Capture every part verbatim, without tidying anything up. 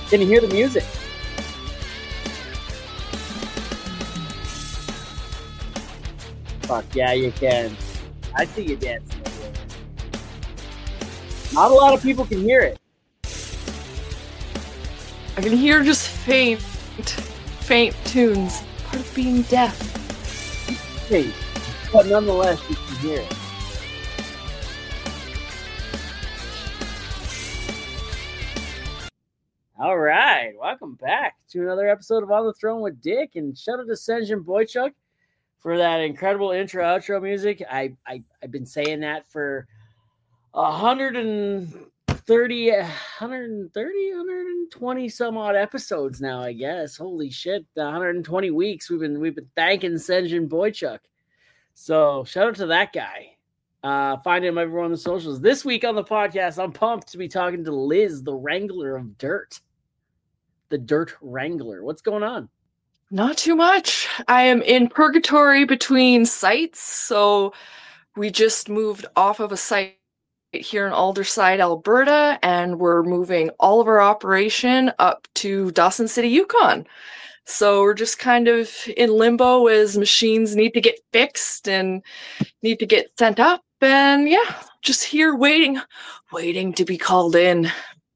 Can you hear the music? Fuck yeah, you can. I see you dancing. Not a lot of people can hear it. I can hear just faint, faint tunes. Part of being deaf. Hey, but nonetheless, you can hear it. All right, welcome back to another episode of On the Throne with Dick, and shout out to Senjin Boychuk for that incredible intro outro music. I, I I've been saying that for one hundred thirty, one hundred thirty, one hundred twenty some odd episodes now, I guess. Holy shit, one hundred twenty weeks we've been we've been thanking Senjin Boychuk. So shout out to that guy. Uh, find him everywhere on the socials. This week on the podcast, I'm pumped to be talking to Liz, the Wrangler of Dirt. The Dirt Wrangler. What's going on? Not too much. I am in purgatory between sites. So we just moved off of a site here in Aldersyde, Alberta, and we're moving all of our operation up to Dawson City, Yukon. So we're just kind of in limbo as machines need to get fixed and need to get sent up. And yeah, just here waiting, waiting to be called in.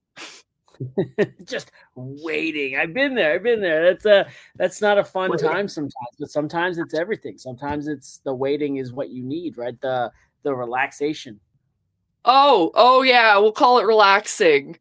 Just waiting. I've been there. I've been there. That's a that's not a fun time sometimes, but sometimes it's everything. Sometimes it's the waiting is what you need, right? The the relaxation. Oh, oh yeah, we'll call it relaxing.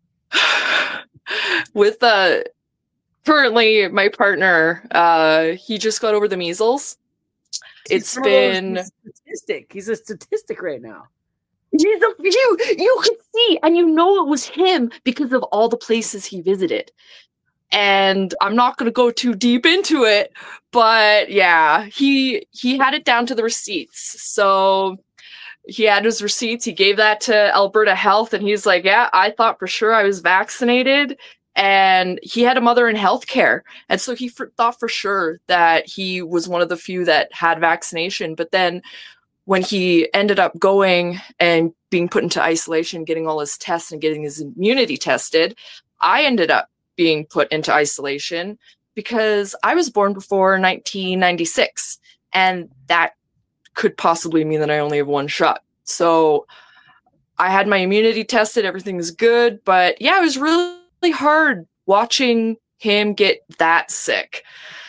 With uh currently my partner, uh he just got over the measles. It's He's been he's a statistic. He's a statistic right now. He's a, you, you can see, and you know it was him because of all the places he visited. And I'm not going to go too deep into it, but yeah, he he had it down to the receipts. So he had his receipts. He gave that to Alberta Health, and he's like, yeah, I thought for sure I was vaccinated. And he had a mother in healthcare. And so he for, thought for sure that he was one of the few that had vaccination. But then when he ended up going and being put into isolation, getting all his tests and getting his immunity tested, I ended up being put into isolation because I was born before nineteen ninety-six. And that could possibly mean that I only have one shot. So I had my immunity tested. Everything's good. But yeah, it was really hard watching him get that sick.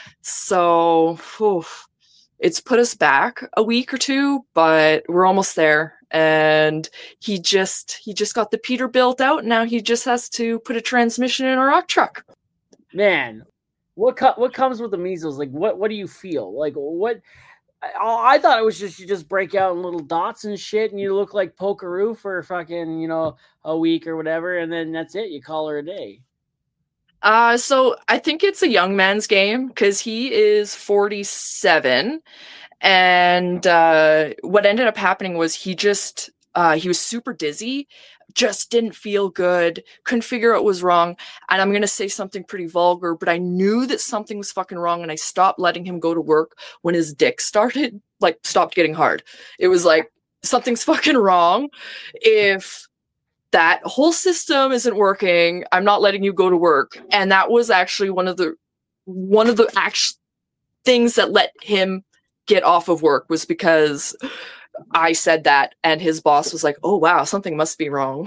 So, whew. It's put us back a week or two, but we're almost there. And he just he just got the Peterbilt out. Now he just has to put a transmission in a rock truck. Man, what co- what comes with the measles? Like, what what do you feel? Like, what? I, I thought it was just you just break out in little dots and shit, and you look like Pokeroo for fucking you know a week or whatever, and then that's it. You call her a day. Uh, so I think it's a young man's game because he is forty-seven. And uh, what ended up happening was he just, uh, he was super dizzy, just didn't feel good, couldn't figure out what was wrong. And I'm going to say something pretty vulgar, but I knew that something was fucking wrong. And I stopped letting him go to work when his dick started, like, stopped getting hard. It was like, something's fucking wrong. If that whole system isn't working, I'm not letting you go to work. And that was actually one of the one of the actual things that let him get off of work, was because I said that, and his boss was like, oh wow, something must be wrong.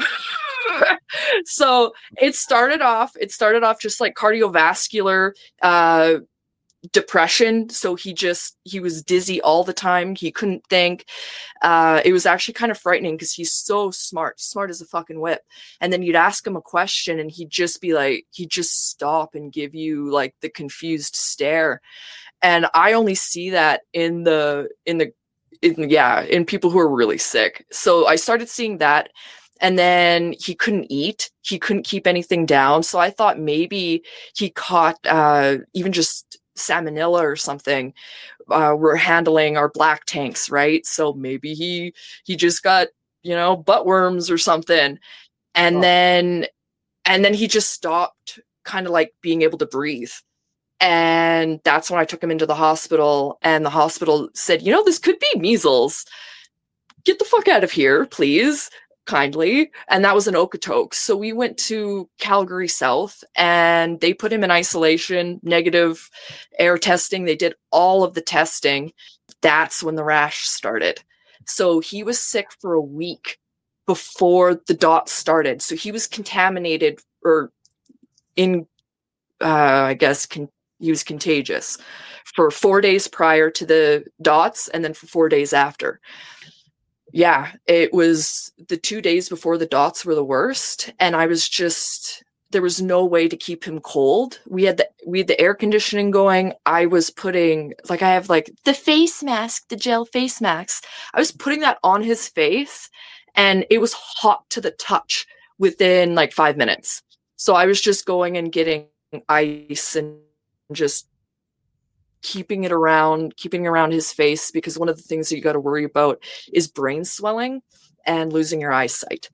So it started off it started off just like cardiovascular uh depression. So he just he was dizzy all the time. He couldn't think. Uh it was actually kind of frightening because he's so smart smart as a fucking whip. And then you'd ask him a question and he'd just be like he'd just stop and give you like the confused stare. And I only see that in the in the in, yeah in people who are really sick. So I started seeing that. And then he couldn't eat. He couldn't keep anything down. So I thought maybe he caught uh even just salmonella or something. Uh, we're handling our black tanks, right? So maybe he he just got, you know, butt worms or something. And oh. then and then he just stopped kind of like being able to breathe. And that's when I took him into the hospital, and the hospital said, you know, this could be measles. Get the fuck out of here, please. kindly, and that was in Okotoks. So we went to Calgary South, and they put him in isolation, negative air testing. They did all of the testing. That's when the rash started. So he was sick for a week before the dots started. So he was contaminated, or in, uh, I guess, con- he was contagious for four days prior to the dots, and then for four days after. Yeah, it was the two days before the dots were the worst. And I was just, there was no way to keep him cold. We had the, we had the air conditioning going. I was putting, like, I have like the face mask, the gel face mask. I was putting that on his face, and it was hot to the touch within like five minutes. So I was just going and getting ice and just keeping it around, keeping around his face, because one of the things that you got to worry about is brain swelling and losing your eyesight.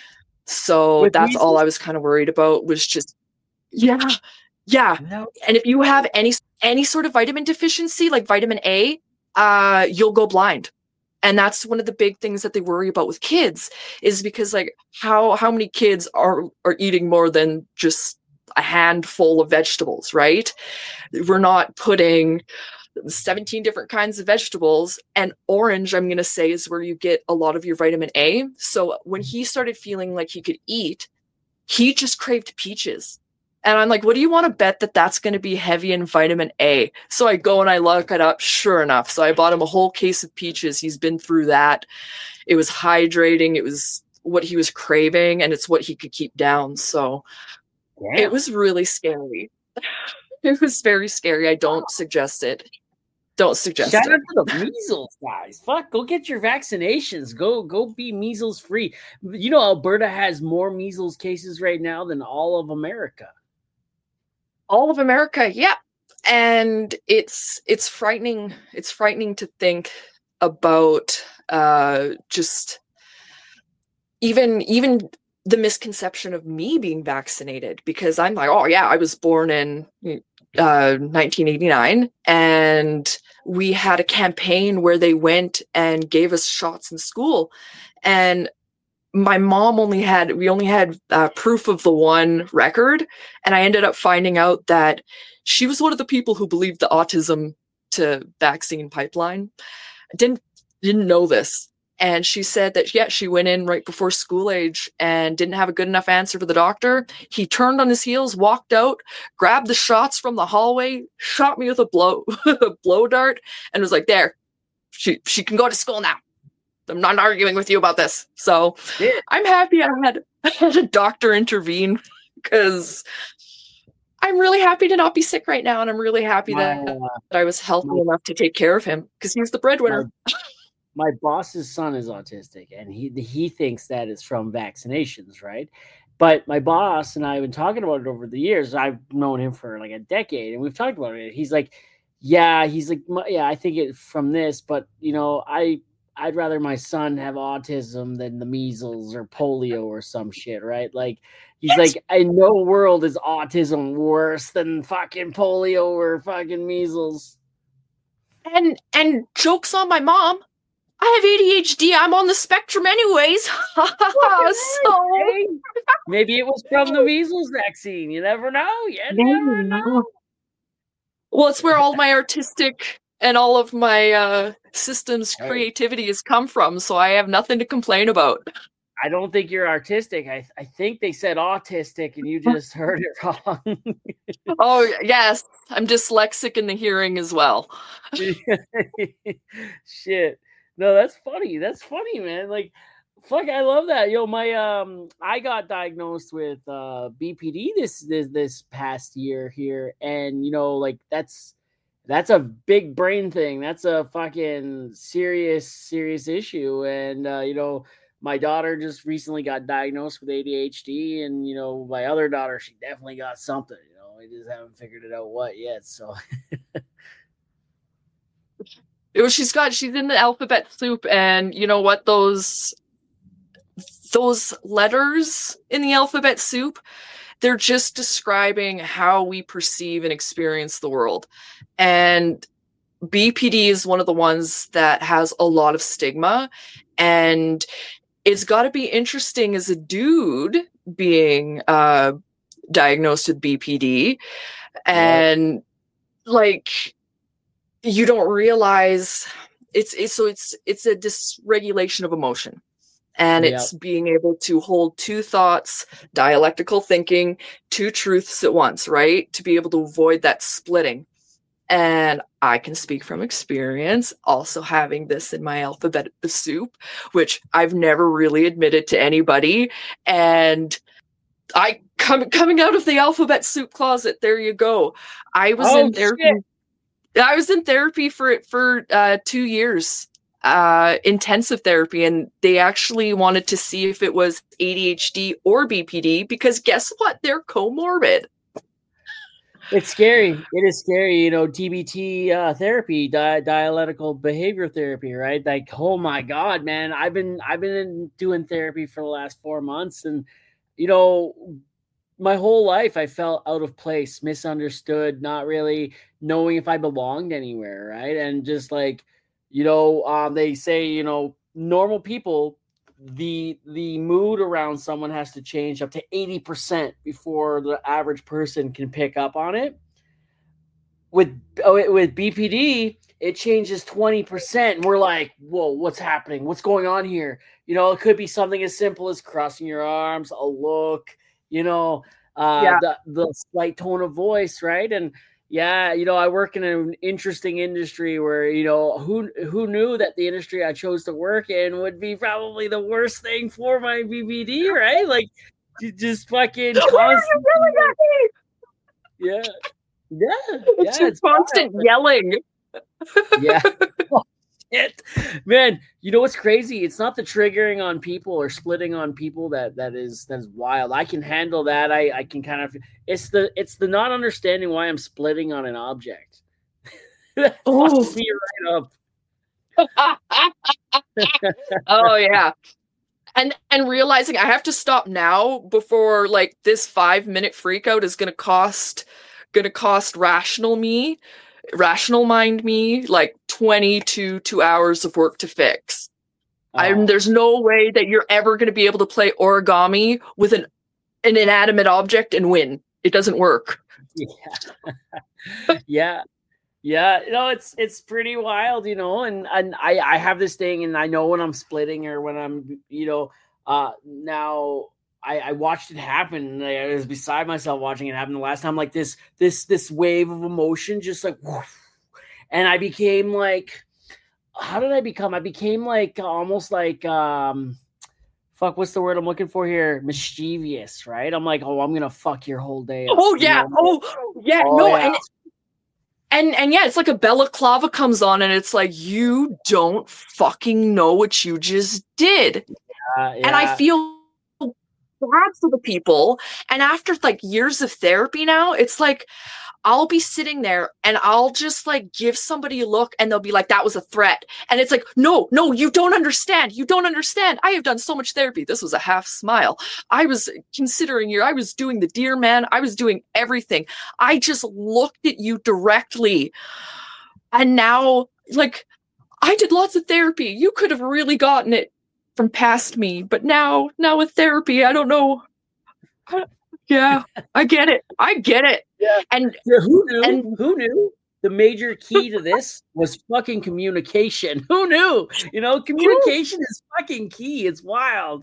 So With that's measles? all I was kind of worried about, was just, yeah, yeah. No. And if you have any any sort of vitamin deficiency, like vitamin A, uh, you'll go blind. And that's one of the big things that they worry about with kids, is because like how how many kids are are eating more than just a handful of vegetables, right? We're not putting seventeen different kinds of vegetables, and orange, I'm going to say, is where you get a lot of your vitamin A. So when he started feeling like he could eat, he just craved peaches. And I'm like, what do you want to bet that that's going to be heavy in vitamin A? So I go and I look it up. Sure enough. So I bought him a whole case of peaches. He's been through that. It was hydrating. It was what he was craving, and it's what he could keep down. So Damn. It was really scary. It was very scary. I don't suggest it. Don't suggest Shout it. out to the measles guys. Fuck, go get your vaccinations. Go go be measles free. You know, Alberta has more measles cases right now than all of America. All of America, yeah. And it's it's frightening. It's frightening to think about uh, just even even the misconception of me being vaccinated, because I'm like, oh yeah, I was born in uh, nineteen eighty-nine, and we had a campaign where they went and gave us shots in school, and my mom only had, we only had uh, proof of the one record, and I ended up finding out that she was one of the people who believed the autism to vaccine pipeline. I didn't didn't know this. And she said that, yeah, she went in right before school age and didn't have a good enough answer for the doctor. He turned on his heels, walked out, grabbed the shots from the hallway, shot me with a blow, a blow dart, and was like, there, she, she can go to school now. I'm not arguing with you about this. So yeah. I'm happy I had, I had a doctor intervene, because I'm really happy to not be sick right now. And I'm really happy my, that, uh, that I was healthy my, enough to take care of him, because he's the breadwinner. My, my boss's son is autistic, and he he thinks that it's from vaccinations, right? But my boss and I have been talking about it over the years. I've known him for like a decade, and we've talked about it. He's like, yeah, he's like, yeah, I think it's from this, but you know, I I'd rather my son have autism than the measles or polio or some shit, right? Like, he's yes. like, in no world is autism worse than fucking polio or fucking measles. And and jokes on my mom. I have A D H D. I'm on the spectrum anyways. So maybe it was from the measles vaccine. You never know. You never know. Well, it's where all my artistic and all of my uh, systems creativity has come from, so I have nothing to complain about. I don't think you're artistic. I I think they said autistic, and you just heard it wrong. Oh, yes. I'm dyslexic in the hearing as well. Shit. No, that's funny. That's funny, man. Like, fuck, I love that. Yo, my um, I got diagnosed with uh B P D this this this past year here, and you know, like that's that's a big brain thing. That's a fucking serious serious issue, and uh, you know, my daughter just recently got diagnosed with A D H D, and you know, my other daughter, she definitely got something. You know, we just haven't figured it out what yet. So. It was, she's got, she's in the alphabet soup, and you know what, those, those letters in the alphabet soup, they're just describing how we perceive and experience the world. And B P D is one of the ones that has a lot of stigma, and it's got to be interesting as a dude being uh, diagnosed with B P D, and yep. like you don't realize it's, it's so it's it's a dysregulation of emotion, and yep. it's being able to hold two thoughts, dialectical thinking, two truths at once, right? To be able to avoid that splitting. And I can speak from experience, also having this in my alphabet soup, which I've never really admitted to anybody. And I come coming out of the alphabet soup closet. There you go. I was oh, in therapy. Shit. I was in therapy for for uh, two years, uh, intensive therapy, and they actually wanted to see if it was A D H D or B P D because guess what? They're comorbid. It's scary. It is scary, you know, D B T uh, therapy, di- dialectical behavior therapy, right? Like, oh my God, man, I've been I've been doing therapy for the last four months, and you know, my whole life I felt out of place, misunderstood, not really knowing if I belonged anywhere, right? And just like, you know, um, they say, you know, normal people, the the mood around someone has to change up to eighty percent before the average person can pick up on it. With with B P D, it changes twenty percent, and we're like, whoa, what's happening? What's going on here? You know, it could be something as simple as crossing your arms, a look, you know, uh, yeah. the, the slight tone of voice, right? And yeah, you know, I work in an interesting industry where, you know, who who knew that the industry I chose to work in would be probably the worst thing for my B P D, right? Like, you just fucking constantly. Yeah. Yeah. Yeah. It's constant wild. Yelling. Yeah. Oh, shit. Man, you know what's crazy? It's not the triggering on people or splitting on people that that is that is wild. I can handle that. I, I can kind of it's the it's the not understanding why I'm splitting on an object. That fucks me right up. Oh yeah. And and realizing I have to stop now before like this five minute freak out is gonna cost gonna cost rational me. rational mind me like twenty to two hours of work to fix. Oh. I'm, there's no way that you're ever going to be able to play origami with an an inanimate object and win. It doesn't work. Yeah. yeah. Yeah. You know, it's, it's pretty wild, you know, and, and I, I have this thing and I know when I'm splitting or when I'm, you know, uh, now I, I watched it happen. I was beside myself watching it happen the last time. Like this, this, this wave of emotion, just like, whoosh, and I became like, how did I become? I became like almost like, um, fuck, what's the word I'm looking for here? Mischievous, right? I'm like, oh, I'm gonna fuck your whole day up. Oh yeah, you know? oh yeah, oh, no, yeah. and and and yeah, it's like a balaclava comes on, and it's like you don't fucking know what you just did, yeah, yeah. and I feel bad for the people. And after like years of therapy now, it's like I'll be sitting there and I'll just like give somebody a look and they'll be like, that was a threat. And it's like, no, no, you don't understand. You don't understand. I have done so much therapy. This was a half smile. I was considering you. I was doing the dear man. I was doing everything. I just looked at you directly. And now like I did lots of therapy. You could have really gotten it from past me, but now, now with therapy, I don't know. I, yeah, I get it. I get it. Yeah. And yeah, who knew? And who knew? The major key to this was fucking communication. Who knew? You know, communication is fucking key. It's wild.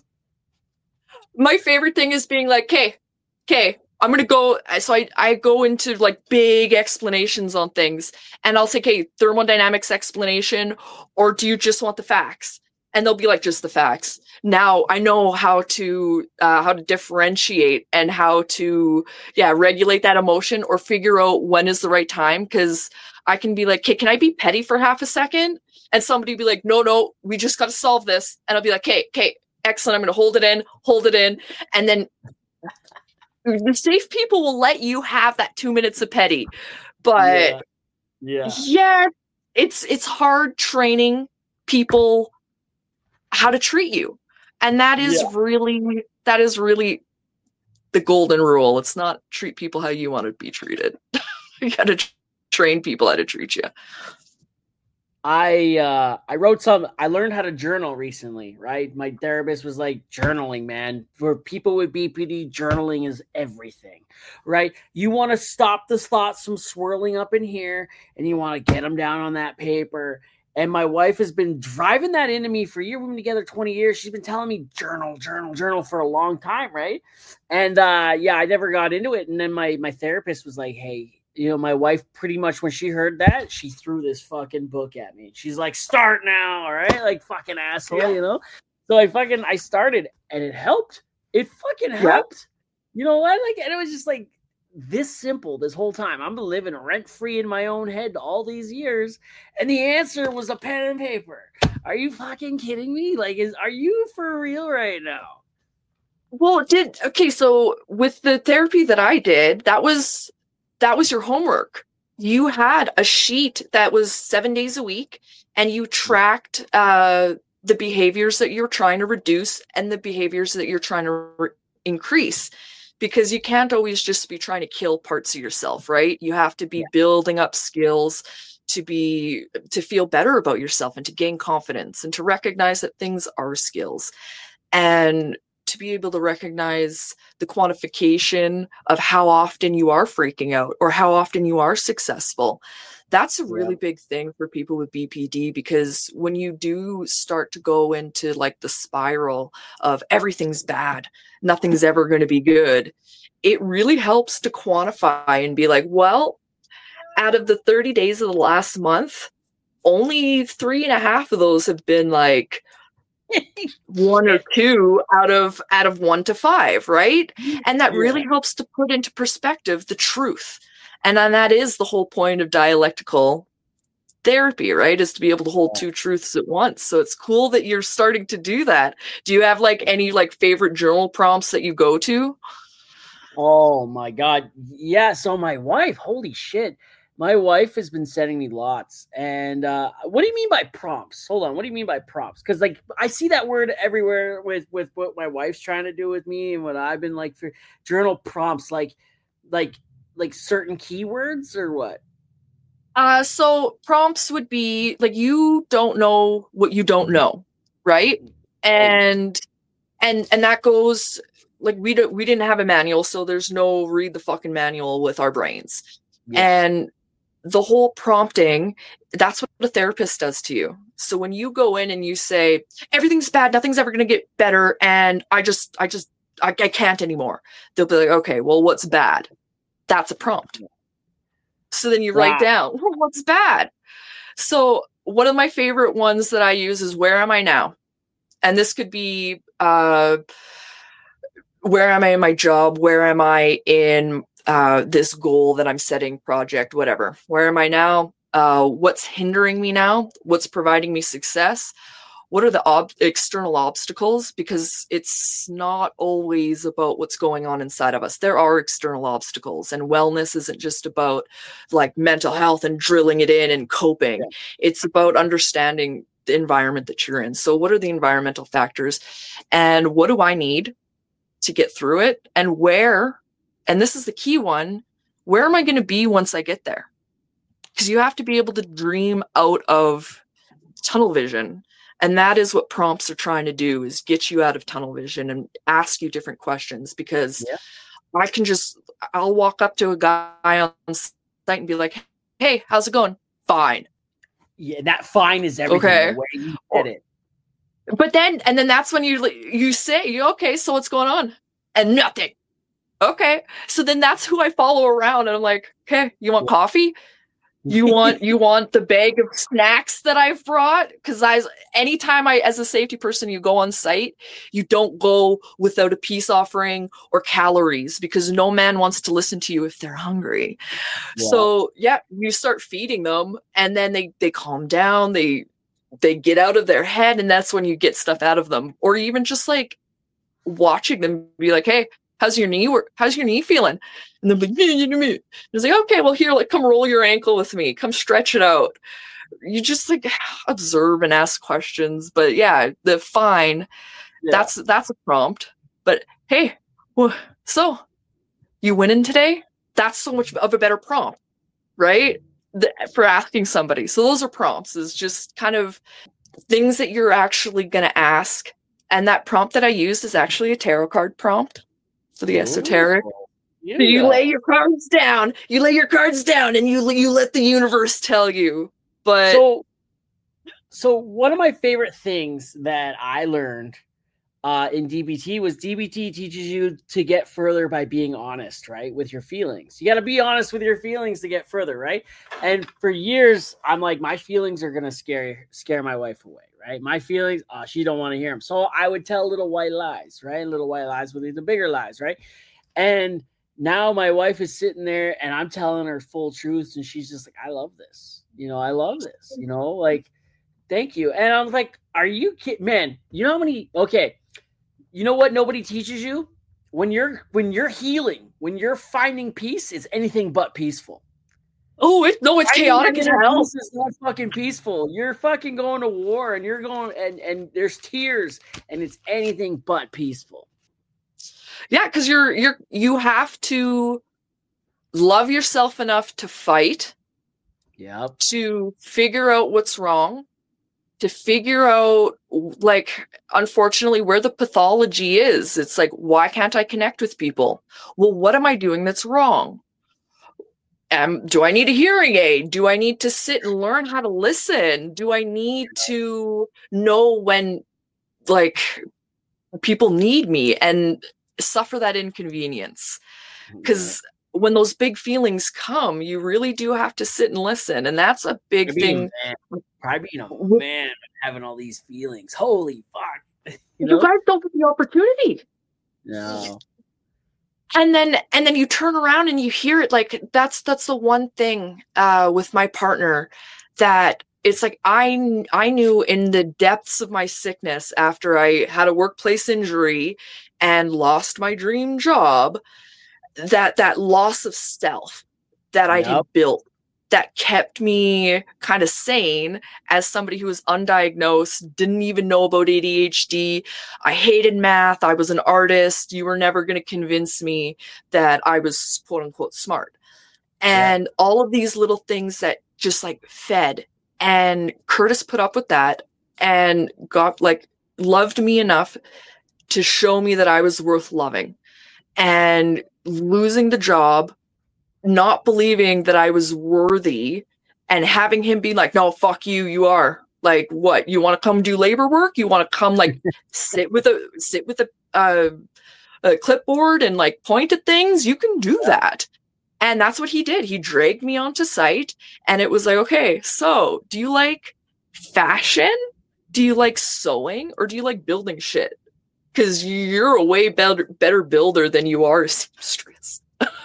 My favorite thing is being like, okay, okay, I'm going to go. So I, I go into like big explanations on things and I'll say, okay, thermodynamics explanation, or do you just want the facts? And they'll be like, just the facts. Now I know how to uh, how to differentiate and how to, yeah, regulate that emotion or figure out when is the right time. Because I can be like, okay, can I be petty for half a second? And somebody be like, no, no, we just got to solve this. And I'll be like, okay, okay, excellent. I'm going to hold it in, hold it in. And then the safe people will let you have that two minutes of petty. But yeah, yeah, yeah it's it's hard training people how to treat you. And that is yeah. really, that is really the golden rule. It's not treat people how you want to be treated. You got to t- train people how to treat you. I uh I wrote some I learned how to journal recently, right? My therapist was like, journaling, man. For people with B P D, journaling is everything, right? You want to stop the thoughts from swirling up in here and you want to get them down on that paper. And my wife has been driving that into me for a year. We've been together twenty years. She's been telling me journal, journal, journal for a long time, right? And uh yeah, I never got into it. And then my my therapist was like, hey, you know, my wife pretty much when she heard that, she threw this fucking book at me. She's like, start now, all right? Like fucking asshole, yeah. You know? So I fucking I started and it helped. It fucking helped. Yeah. You know what? Like, and it was just like this simple this whole time. I'm living rent-free in my own head all these years. And the answer was a pen and paper. Are you fucking kidding me? Like, is are you for real right now? Well, did okay, so with the therapy that I did, that was that was your homework. You had a sheet that was seven days a week and you tracked uh, the behaviors that you're trying to reduce and the behaviors that you're trying to re- increase, because you can't always just be trying to kill parts of yourself, right? You have to be yeah. building up skills to be, to feel better about yourself and to gain confidence and to recognize that things are skills. And to be able to recognize the quantification of how often you are freaking out or how often you are successful. That's a really yeah. big thing for people with B P D, because when you do start to go into like the spiral of everything's bad, nothing's ever going to be good, it really helps to quantify and be like, well, out of the thirty days of the last month, only three and a half of those have been like, one or two out of out of one to five, right? And that yeah. really helps to put into perspective the truth. And then that is the whole point of dialectical therapy, right? Is to be able to hold yeah. two truths at once. So it's cool that you're starting to do that. Do you have like any like favorite journal prompts that you go to? Oh my God. Yeah. So my wife, holy shit. My wife has been sending me lots. And uh, what do you mean by prompts? Hold on. What do you mean by prompts? Because like I see that word everywhere with with what my wife's trying to do with me and what I've been like for journal prompts, like like like certain keywords or what? Uh, so prompts would be like, you don't know what you don't know, right? And and and that goes like we don't we didn't have a manual, so there's no read the fucking manual with our brains. Yes. And the whole prompting, that's what a therapist does to you. So when you go in and you say, everything's bad, nothing's ever going to get better, and I just, I just, I, I can't anymore. They'll be like, okay, well, what's bad? That's a prompt. So then you wow. write down, well, what's bad? So one of my favorite ones that I use is, where am I now? And this could be, uh, where am I in my job? Where am I in Uh, this goal that I'm setting, project, whatever. Where am I now? Uh, what's hindering me now? What's providing me success? What are the ob- external obstacles? Because it's not always about what's going on inside of us. There are external obstacles, and wellness isn't just about like mental health and drilling it in and coping. Yeah. It's about understanding the environment that you're in. So what are the environmental factors, and what do I need to get through it? And where, and this is the key one, where am I going to be once I get there? Because you have to be able to dream out of tunnel vision. And that is what prompts are trying to do, is get you out of tunnel vision and ask you different questions. Because yeah. I can just, I'll walk up to a guy on site and be like, hey, how's it going? Fine. Yeah, that fine is everything. Okay. The way you did it. But then, and then that's when you you say, okay, so what's going on? And nothing. Okay. So then that's who I follow around. And I'm like, okay, you want coffee? You want, you want the bag of snacks that I've brought? Cause I, anytime I, as a safety person, you go on site, you don't go without a peace offering or calories, because no man wants to listen to you if they're hungry. Yeah. So yeah, you start feeding them, and then they, they calm down. They, they get out of their head, and that's when you get stuff out of them. Or even just like watching them be like, hey, how's your knee? How's your knee feeling? And they're like, me. It's like, okay, well, here, like, come roll your ankle with me. Come stretch it out. You just like observe and ask questions. But yeah, the fine, yeah. that's that's a prompt. But hey, well, so you winning today? That's so much of a better prompt, right? the, for asking somebody. So those are prompts, is just kind of things that you're actually going to ask. And that prompt that I used is actually a tarot card prompt for the esoteric. Ooh, So you yeah. lay your cards down, you lay your cards down and you you let the universe tell you. But So, so one of my favorite things that I learned uh, in D B T was D B T teaches you to get further by being honest, right? With your feelings. You got to be honest with your feelings to get further, right? And for years, I'm like, my feelings are going to scare, scare my wife away, right? My feelings, uh, she don't want to hear them. So I would tell little white lies, right? Little white lies would lead to bigger lies, right? And now my wife is sitting there and I'm telling her full truths and she's just like, I love this. You know, I love this, you know, like, thank you. And I'm like, are you kidding? Man, you know how many, okay. You know what nobody teaches you? When you're, when you're healing, when you're finding peace, it's anything but peaceful. Oh, it, no, it's chaotic as hell. It's not fucking peaceful. You're fucking going to war and you're going and, and there's tears and it's anything but peaceful. Yeah, because you're you're you have to love yourself enough to fight. Yep. To figure out what's wrong, to figure out, like, unfortunately, where the pathology is. It's like, why can't I connect with people? Well, what am I doing that's wrong? Um, do I need a hearing aid? Do I need to sit and learn how to listen? Do I need to know when, like, people need me and suffer that inconvenience? Because yeah. when those big feelings come, you really do have to sit and listen. And that's a big Probably thing. Man. Probably, you know, man, having all these feelings. Holy fuck. You, know? You guys don't get the opportunity. No. And then and then you turn around and you hear it. Like, that's that's the one thing uh, with my partner that it's like I I knew in the depths of my sickness after I had a workplace injury and lost my dream job, that that loss of self that I Yep. had built that kept me kind of sane as somebody who was undiagnosed, didn't even know about A D H D. I hated math. I was an artist. You were never going to convince me that I was quote unquote smart. And yep. all of these little things that just like fed. And Curtis put up with that and got like loved me enough to show me that I was worth loving. And losing the job, not believing that I was worthy, and having him be like, no, fuck you, you are. Like, what? You want to come do labor work? You want to come like sit with a sit with a, uh, a clipboard and like point at things? You can do that. And that's what he did. He dragged me onto site, and it was like, okay, so do you like fashion? Do you like sewing? Or do you like building shit? Because you're a way better, better builder than you are a seamstress.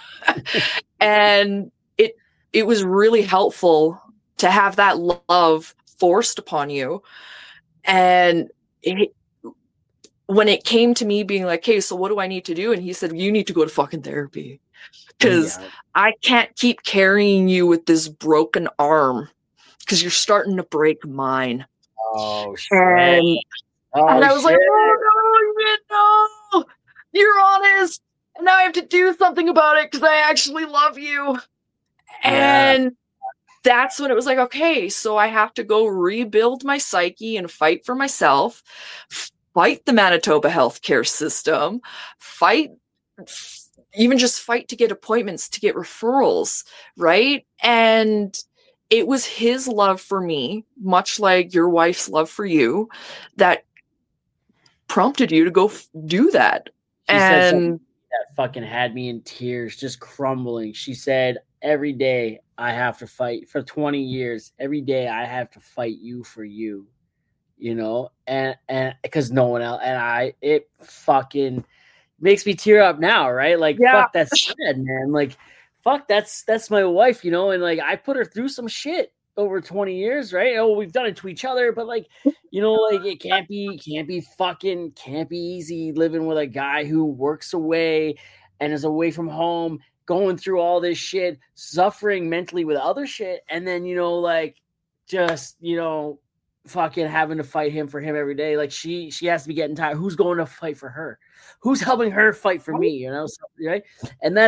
And it it was really helpful to have that love forced upon you. And it, when it came to me being like, hey, so what do I need to do? And he said, you need to go to fucking therapy. Because yeah. I can't keep carrying you with this broken arm because you're starting to break mine. Oh, shit. And, oh, and I was shit. like, oh, no, no, you're honest. And now I have to do something about it because I actually love you. Yeah. And that's when it was like, okay, so I have to go rebuild my psyche and fight for myself, fight the Manitoba healthcare system, fight, even just fight to get appointments, to get referrals, right? And it was his love for me, much like your wife's love for you, that prompted you to go f- do that. She and that fucking had me in tears, just crumbling. She said, every day I have to fight for twenty years. Every day I have to fight you for you, you know, and, and because no one else, and I, it fucking makes me tear up now. Right. Like, yeah. Fuck, that's sad, man. Like, fuck, that's, that's my wife, you know, and like, I put her through some shit over twenty years, right? Oh, we've done it to each other, but like, you know, like it can't be, can't be fucking, can't be easy living with a guy who works away and is away from home, going through all this shit, suffering mentally with other shit. And then, you know, like just, you know, fucking having to fight him for him every day. Like she, she has to be getting tired. Who's going to fight for her? Who's helping her fight for me? You know? So, right. And that's,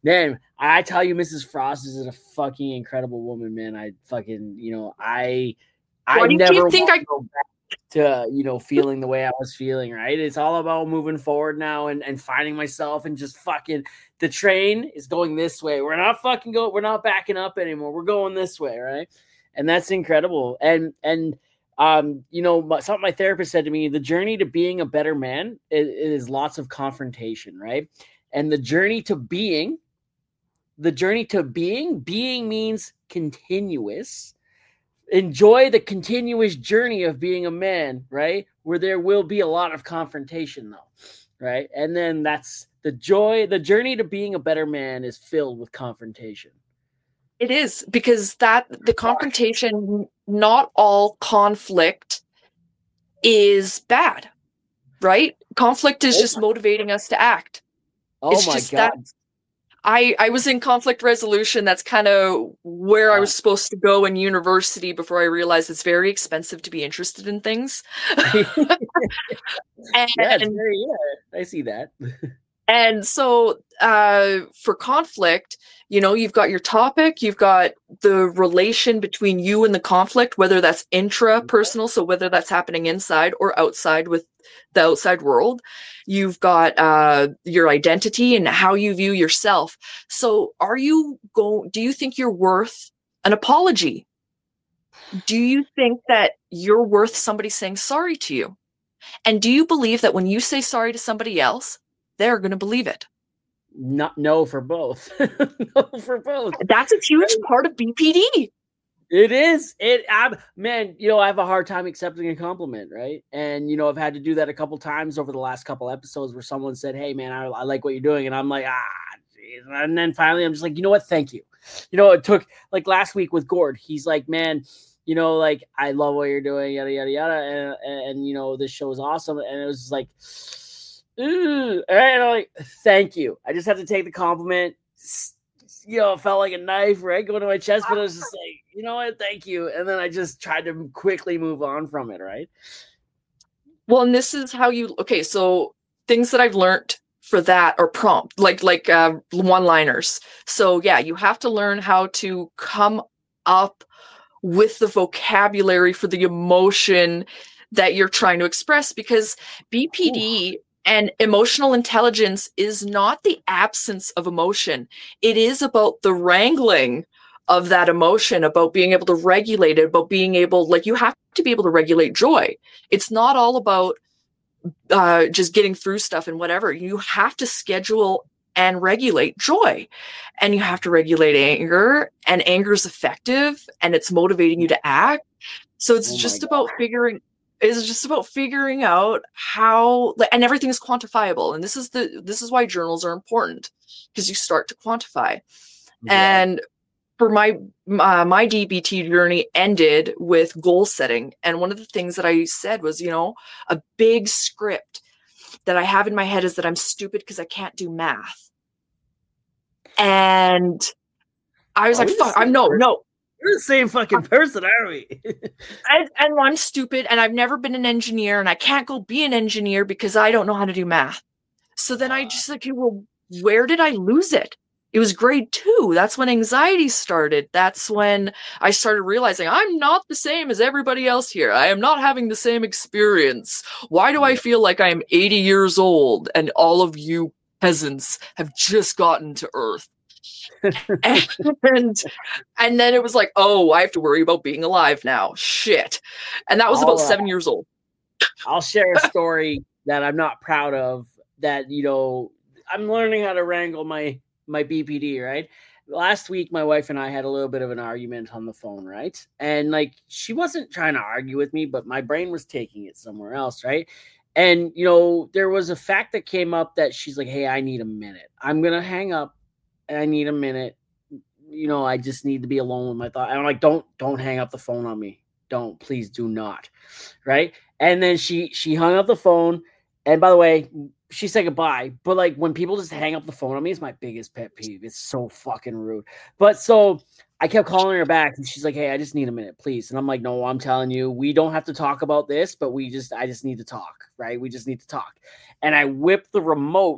Man, I tell you, Missus Frost is a fucking incredible woman, man. I fucking, you know, I, I Why do never you think want I to go back to, you know, feeling the way I was feeling, right? It's all about moving forward now and, and finding myself and just fucking, the train is going this way. We're not fucking go, we're not backing up anymore. We're going this way, right? And that's incredible. And, and, um, you know, something my therapist said to me, the journey to being a better man is, is lots of confrontation, right? And the journey to being, the journey to being, being means continuous. Enjoy the continuous journey of being a man, right? Where there will be a lot of confrontation though, right? And then that's the joy, the journey to being a better man is filled with confrontation. It is, because that the confrontation, not all conflict is bad, right? Conflict is Oh just my- motivating us to act. Oh It's my just God. that I, I was in conflict resolution. That's kind of where I Yeah. was supposed to go in university before I realized it's very expensive to be interested in things. and, Yeah, it's very, yeah, I see that. and so uh, for conflict, you know, you've got your topic, you've got the relation between you and the conflict, whether that's intrapersonal, so whether that's happening inside or outside with the outside world. You've got uh, your identity and how you view yourself. So are you go? Do you think you're worth an apology? Do you think that you're worth somebody saying sorry to you? And do you believe that when you say sorry to somebody else, they're going to believe it? Not no for both. No for both. That's a huge part of B P D. It is. It. I'm man. You know, I have a hard time accepting a compliment, right? And you know, I've had to do that a couple times over the last couple episodes where someone said, "Hey, man, I, I like what you're doing," and I'm like, "Ah," geez. And then finally, I'm just like, "You know what? Thank you." You know, it took like last week with Gord. He's like, "Man, you know, like I love what you're doing, yada yada yada," and and, and you know, this show is awesome. And it was just like, ooh, and I'm like, "Thank you." I just have to take the compliment. You know, it felt like a knife, right? Going to my chest, but I was just like, you know what? Thank you. And then I just tried to quickly move on from it, right? Well, and this is how you, okay, so things that I've learned for that are prompt, like, like uh, one-liners. So yeah, you have to learn how to come up with the vocabulary for the emotion that you're trying to express, because B P D Ooh. And emotional intelligence is not the absence of emotion. It is about the wrangling of that emotion, about being able to regulate it, about being able, like you have to be able to regulate joy. It's not all about uh, just getting through stuff and whatever. You have to schedule and regulate joy, and you have to regulate anger, and anger is effective and it's motivating you to act. So it's oh just about figuring It's just about figuring out how, and everything is quantifiable. And this is the, this is why journals are important, because you start to quantify. Yeah. And for my, uh, my D B T journey ended with goal setting. And one of the things that I said was, you know, a big script that I have in my head is that I'm stupid because I can't do math. And I was are like, fuck, I'm no, no. We're the same fucking person, aren't we? and, and I'm stupid, and I've never been an engineer, and I can't go be an engineer because I don't know how to do math. So then I just like, okay, well, where did I lose it? It was grade two. That's when anxiety started. That's when I started realizing I'm not the same as everybody else here. I am not having the same experience. Why do I feel like I am eighty years old and all of you peasants have just gotten to Earth? and and then it was like, oh, I have to worry about being alive now. Shit. And that was All about right. seven years old. I'll share a story that I'm not proud of, that, you know, I'm learning how to wrangle my my B P D, right? Last week, my wife and I had a little bit of an argument on the phone, right? And like, she wasn't trying to argue with me, but my brain was taking it somewhere else, right? And, you know, there was a fact that came up that she's like, hey, I need a minute. I'm going to hang up. I need a minute. You know, I just need to be alone with my thought. I'm like, don't, don't hang up the phone on me. Don't, please do not. Right. And then she, she hung up the phone. And by the way, she said goodbye. But like, when people just hang up the phone on me, it's my biggest pet peeve. It's so fucking rude. But so I kept calling her back, and she's like, hey, I just need a minute, please. And I'm like, no, I'm telling you, we don't have to talk about this, but we just, I just need to talk. Right. We just need to talk. And I whipped the remote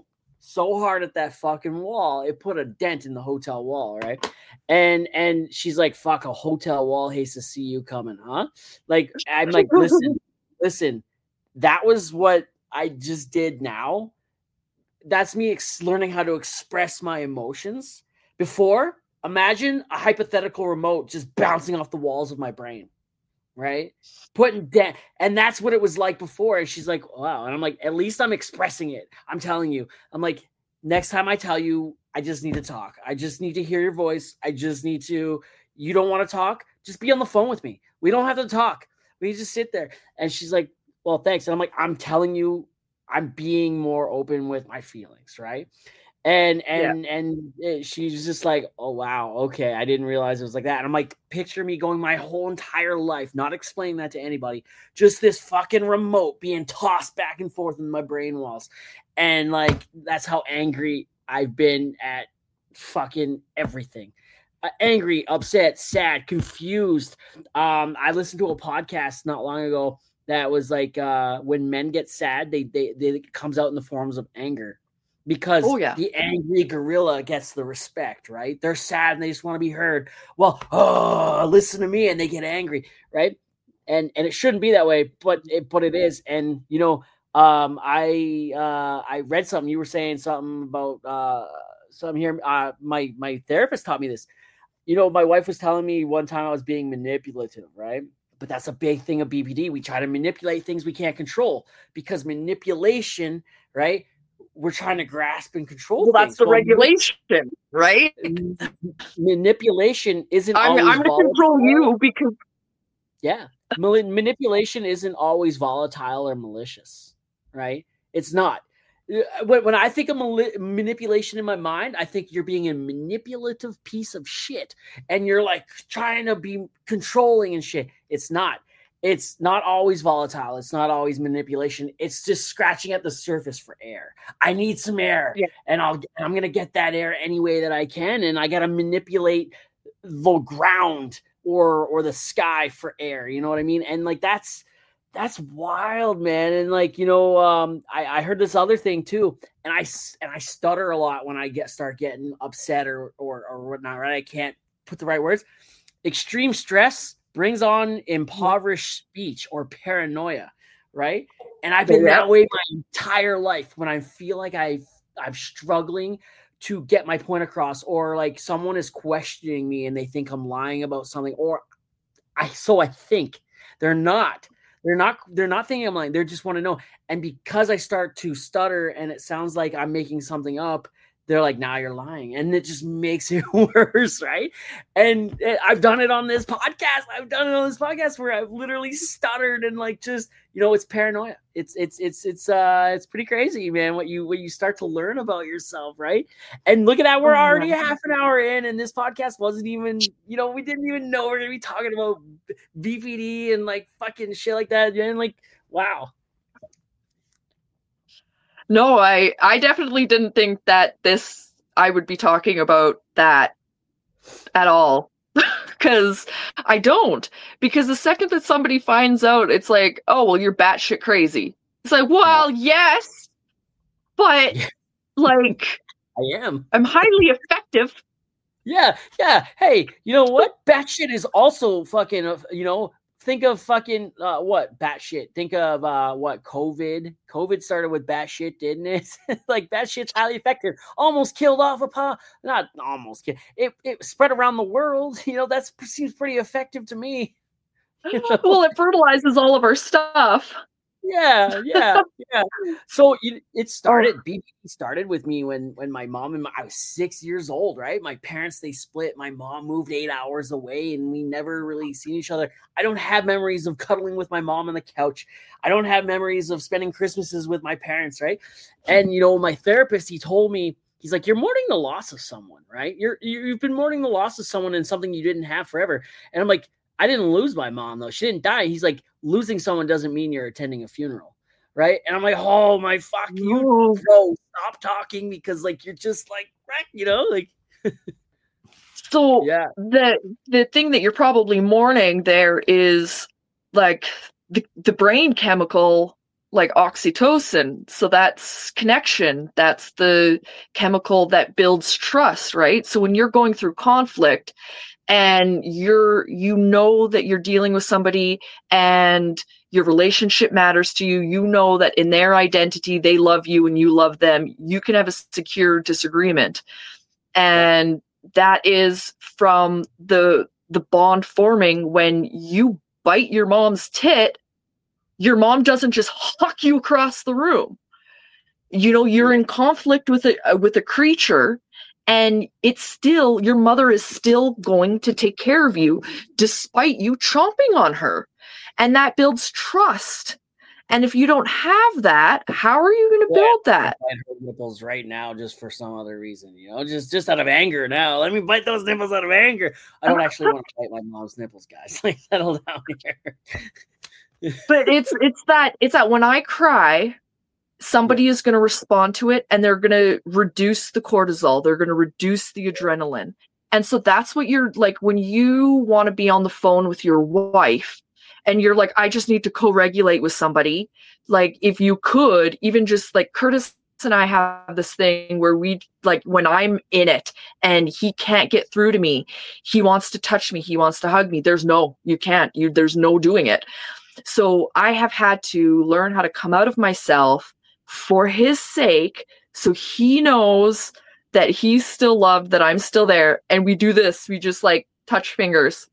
so hard at that fucking wall, it put a dent in the hotel wall, right? And and she's like, fuck, a hotel wall hates to see you coming, huh? Like, I'm like, listen, listen, that was what I just did now. That's me ex- learning how to express my emotions. Before, imagine a hypothetical remote just bouncing off the walls of my brain, right? Putting dent. And that's what it was like before. And she's like, wow. And I'm like, at least I'm expressing it. I'm telling you. I'm like, next time I tell you, I just need to talk. I just need to hear your voice. I just need to, you don't want to talk? Just be on the phone with me. We don't have to talk. We just sit there. And she's like, well, thanks. And I'm like, I'm telling you, I'm being more open with my feelings, right? And and yeah. and she's just like, oh wow, okay, I didn't realize it was like that. And I'm like, picture me going my whole entire life not explaining that to anybody, just this fucking remote being tossed back and forth in my brain walls, and like that's how angry I've been at fucking everything. Uh, angry, upset, sad, confused. Um, I listened to a podcast not long ago that was like uh, when men get sad, they, they they it comes out in the forms of anger, because oh, yeah. the angry gorilla gets the respect, right? They're sad and they just want to be heard. Well, oh, listen to me, and they get angry, right? And and it shouldn't be that way, but it but it is. And you know, um, I uh, I read something. You were saying something about uh, something here. Uh, my my therapist taught me this. You know, my wife was telling me one time I was being manipulative, right? But that's a big thing of B P D. We try to manipulate things we can't control, because manipulation, right? We're trying to grasp and control. Well, that's things. the well, regulation, right? Manipulation isn't I'm, always I'm going to control you because... Yeah. Manipulation isn't always volatile or malicious, right? It's not. When, when I think of mali- manipulation in my mind, I think you're being a manipulative piece of shit, and you're like trying to be controlling and shit. It's not. It's not always volatile. It's not always manipulation. It's just scratching at the surface for air. I need some air, yeah. and I'll. I'm gonna get that air any way that I can, and I gotta manipulate the ground or or the sky for air. You know what I mean? And like that's. That's wild, man. And like, you know, um, I, I heard this other thing too. And I, and I stutter a lot when I get, start getting upset or, or, or whatnot, right? I can't put the right words. Extreme stress brings on impoverished speech or paranoia. Right. And I've been yeah. that way my entire life. When I feel like I, I'm struggling to get my point across, or like someone is questioning me and they think I'm lying about something, or I, so I think they're not. They're not they're not thinking I'm lying. They just want to know. And because I start to stutter and it sounds like I'm making something up, they're like, now nah, you're lying. And it just makes it worse, right? And it, I've done it on this podcast. I've done it on this podcast where I've literally stuttered and like just, you know, it's paranoia. It's it's it's it's uh it's pretty crazy, man, what you what you start to learn about yourself, right? And look at that, we're already half an hour in, and this podcast wasn't even, you know, we didn't even know we're gonna be talking about B P D and like fucking shit like that. And like, wow. No, I, I definitely didn't think that this, I would be talking about that at all. Because I don't. Because the second that somebody finds out, it's like, oh, well, you're batshit crazy. It's like, well, yeah. yes, but yeah. like, I am. I'm highly effective. Yeah, yeah. Hey, you know what? Batshit is also fucking, you know, think of fucking, uh, what? Batshit. Think of, uh, what? COVID. COVID started with batshit, didn't it? Like, batshit's highly effective. Almost killed off a pa. Not almost killed. It, it spread around the world. You know, that seems pretty effective to me. You know? Well, it fertilizes all of our stuff. Yeah, yeah, yeah. So it, it started, B P D started with me when, when my mom and my, I was six years old, right? My parents, they split. My mom moved eight hours away and we never really seen each other. I don't have memories of cuddling with my mom on the couch. I don't have memories of spending Christmases with my parents, right? And, you know, my therapist, he told me, he's like, you're mourning the loss of someone, right? You're, you've been mourning the loss of someone and something you didn't have forever. And I'm like, I didn't lose my mom, though. She didn't die. He's like, losing someone doesn't mean you're attending a funeral, right? And I'm like, oh, my fuck you, bro. Stop talking, because, like, you're just, like, right, you know? like. So yeah. the the thing that you're probably mourning there is, like, the, the brain chemical, like oxytocin. So that's connection. That's the chemical that builds trust, right? So when you're going through conflict and you're, you know that you're dealing with somebody and your relationship matters to you, you know that in their identity, they love you and you love them, you can have a secure disagreement. And that is from the, the bond forming when you bite your mom's tit. Your mom doesn't just huck you across the room. You know, you're in conflict with a with a creature, and it's still, your mother is still going to take care of you despite you chomping on her. And that builds trust. And if you don't have that, how are you going to build that? I bite her nipples right now just for some other reason, you know, just just out of anger now. Let me bite those nipples out of anger. I don't actually want to bite my mom's nipples, guys. Like, settle down here. But it's it's that it's that when I cry, somebody is going to respond to it, and they're going to reduce the cortisol. They're going to reduce the adrenaline. And so that's what you're like when you want to be on the phone with your wife and you're like, I just need to co-regulate with somebody. Like, if you could even just like, Curtis and I have this thing where we, like, when I'm in it and he can't get through to me, he wants to touch me, he wants to hug me. There's no, you can't, you, there's no doing it. So I have had to learn how to come out of myself for his sake, so he knows that he's still loved, that I'm still there. And we do this, we just like touch fingers.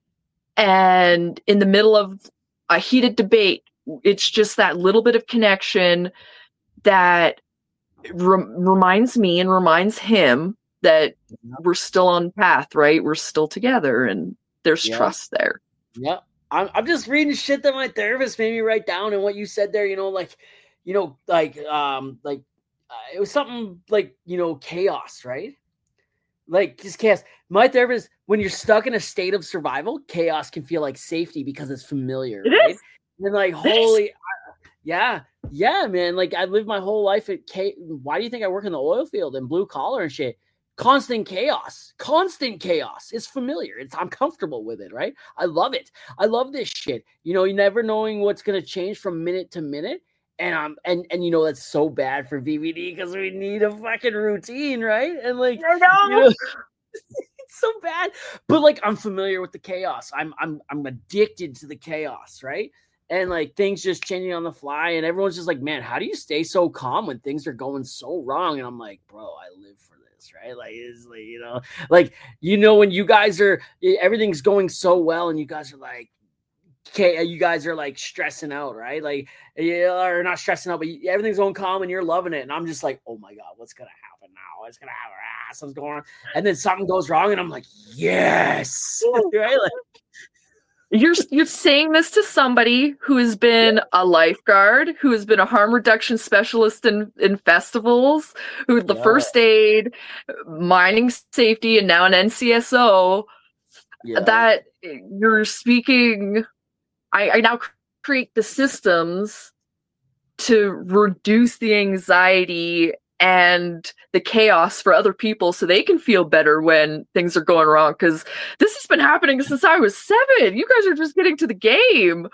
And in the middle of a heated debate, it's just that little bit of connection that re- reminds me and reminds him that we're still on path, right? We're still together, and there's yeah. trust there. Yeah. I'm, I'm just reading shit that my therapist made me write down, and what you said there, you know, like, you know, like, um, like, uh, it was something like, you know, chaos, right? Like, just chaos. My therapist, when you're stuck in a state of survival, chaos can feel like safety because it's familiar, It right? is. And like, holy, uh, yeah, yeah, man. Like, I lived my whole life at K. Why do you think I work in the oil field and blue collar and shit? Constant chaos, constant chaos. It's familiar. It's, I'm comfortable with it, right? I love it. I love this shit. You know, you never knowing what's going to change from minute to minute. And um and and you know, that's so bad for V V D because we need a fucking routine, right? And like, I know. you know, it's so bad. But like, I'm familiar with the chaos. I'm I'm I'm addicted to the chaos, right? And like, things just changing on the fly, and everyone's just like, man, how do you stay so calm when things are going so wrong? And I'm like, bro, I live for this, right? Like, it's like, you know, like, you know, when you guys are, everything's going so well, and you guys are like, okay, you guys are like stressing out, right? Like, you are not stressing out, but everything's going calm and you're loving it. And I'm just like, oh my God, what's going to happen now? What's going to happen? Ah, something's going on. And then something goes wrong, and I'm like, yes. Right? Like, You're you're saying this to somebody who has been yeah. a lifeguard, who has been a harm reduction specialist in, in festivals, who the yeah. first aid, mining safety, and now an N C S O. Yeah. That you're speaking. I, I now create the systems to reduce the anxiety and the chaos for other people so they can feel better when things are going wrong. Because this has been happening since I was seven. You guys are just getting to the game.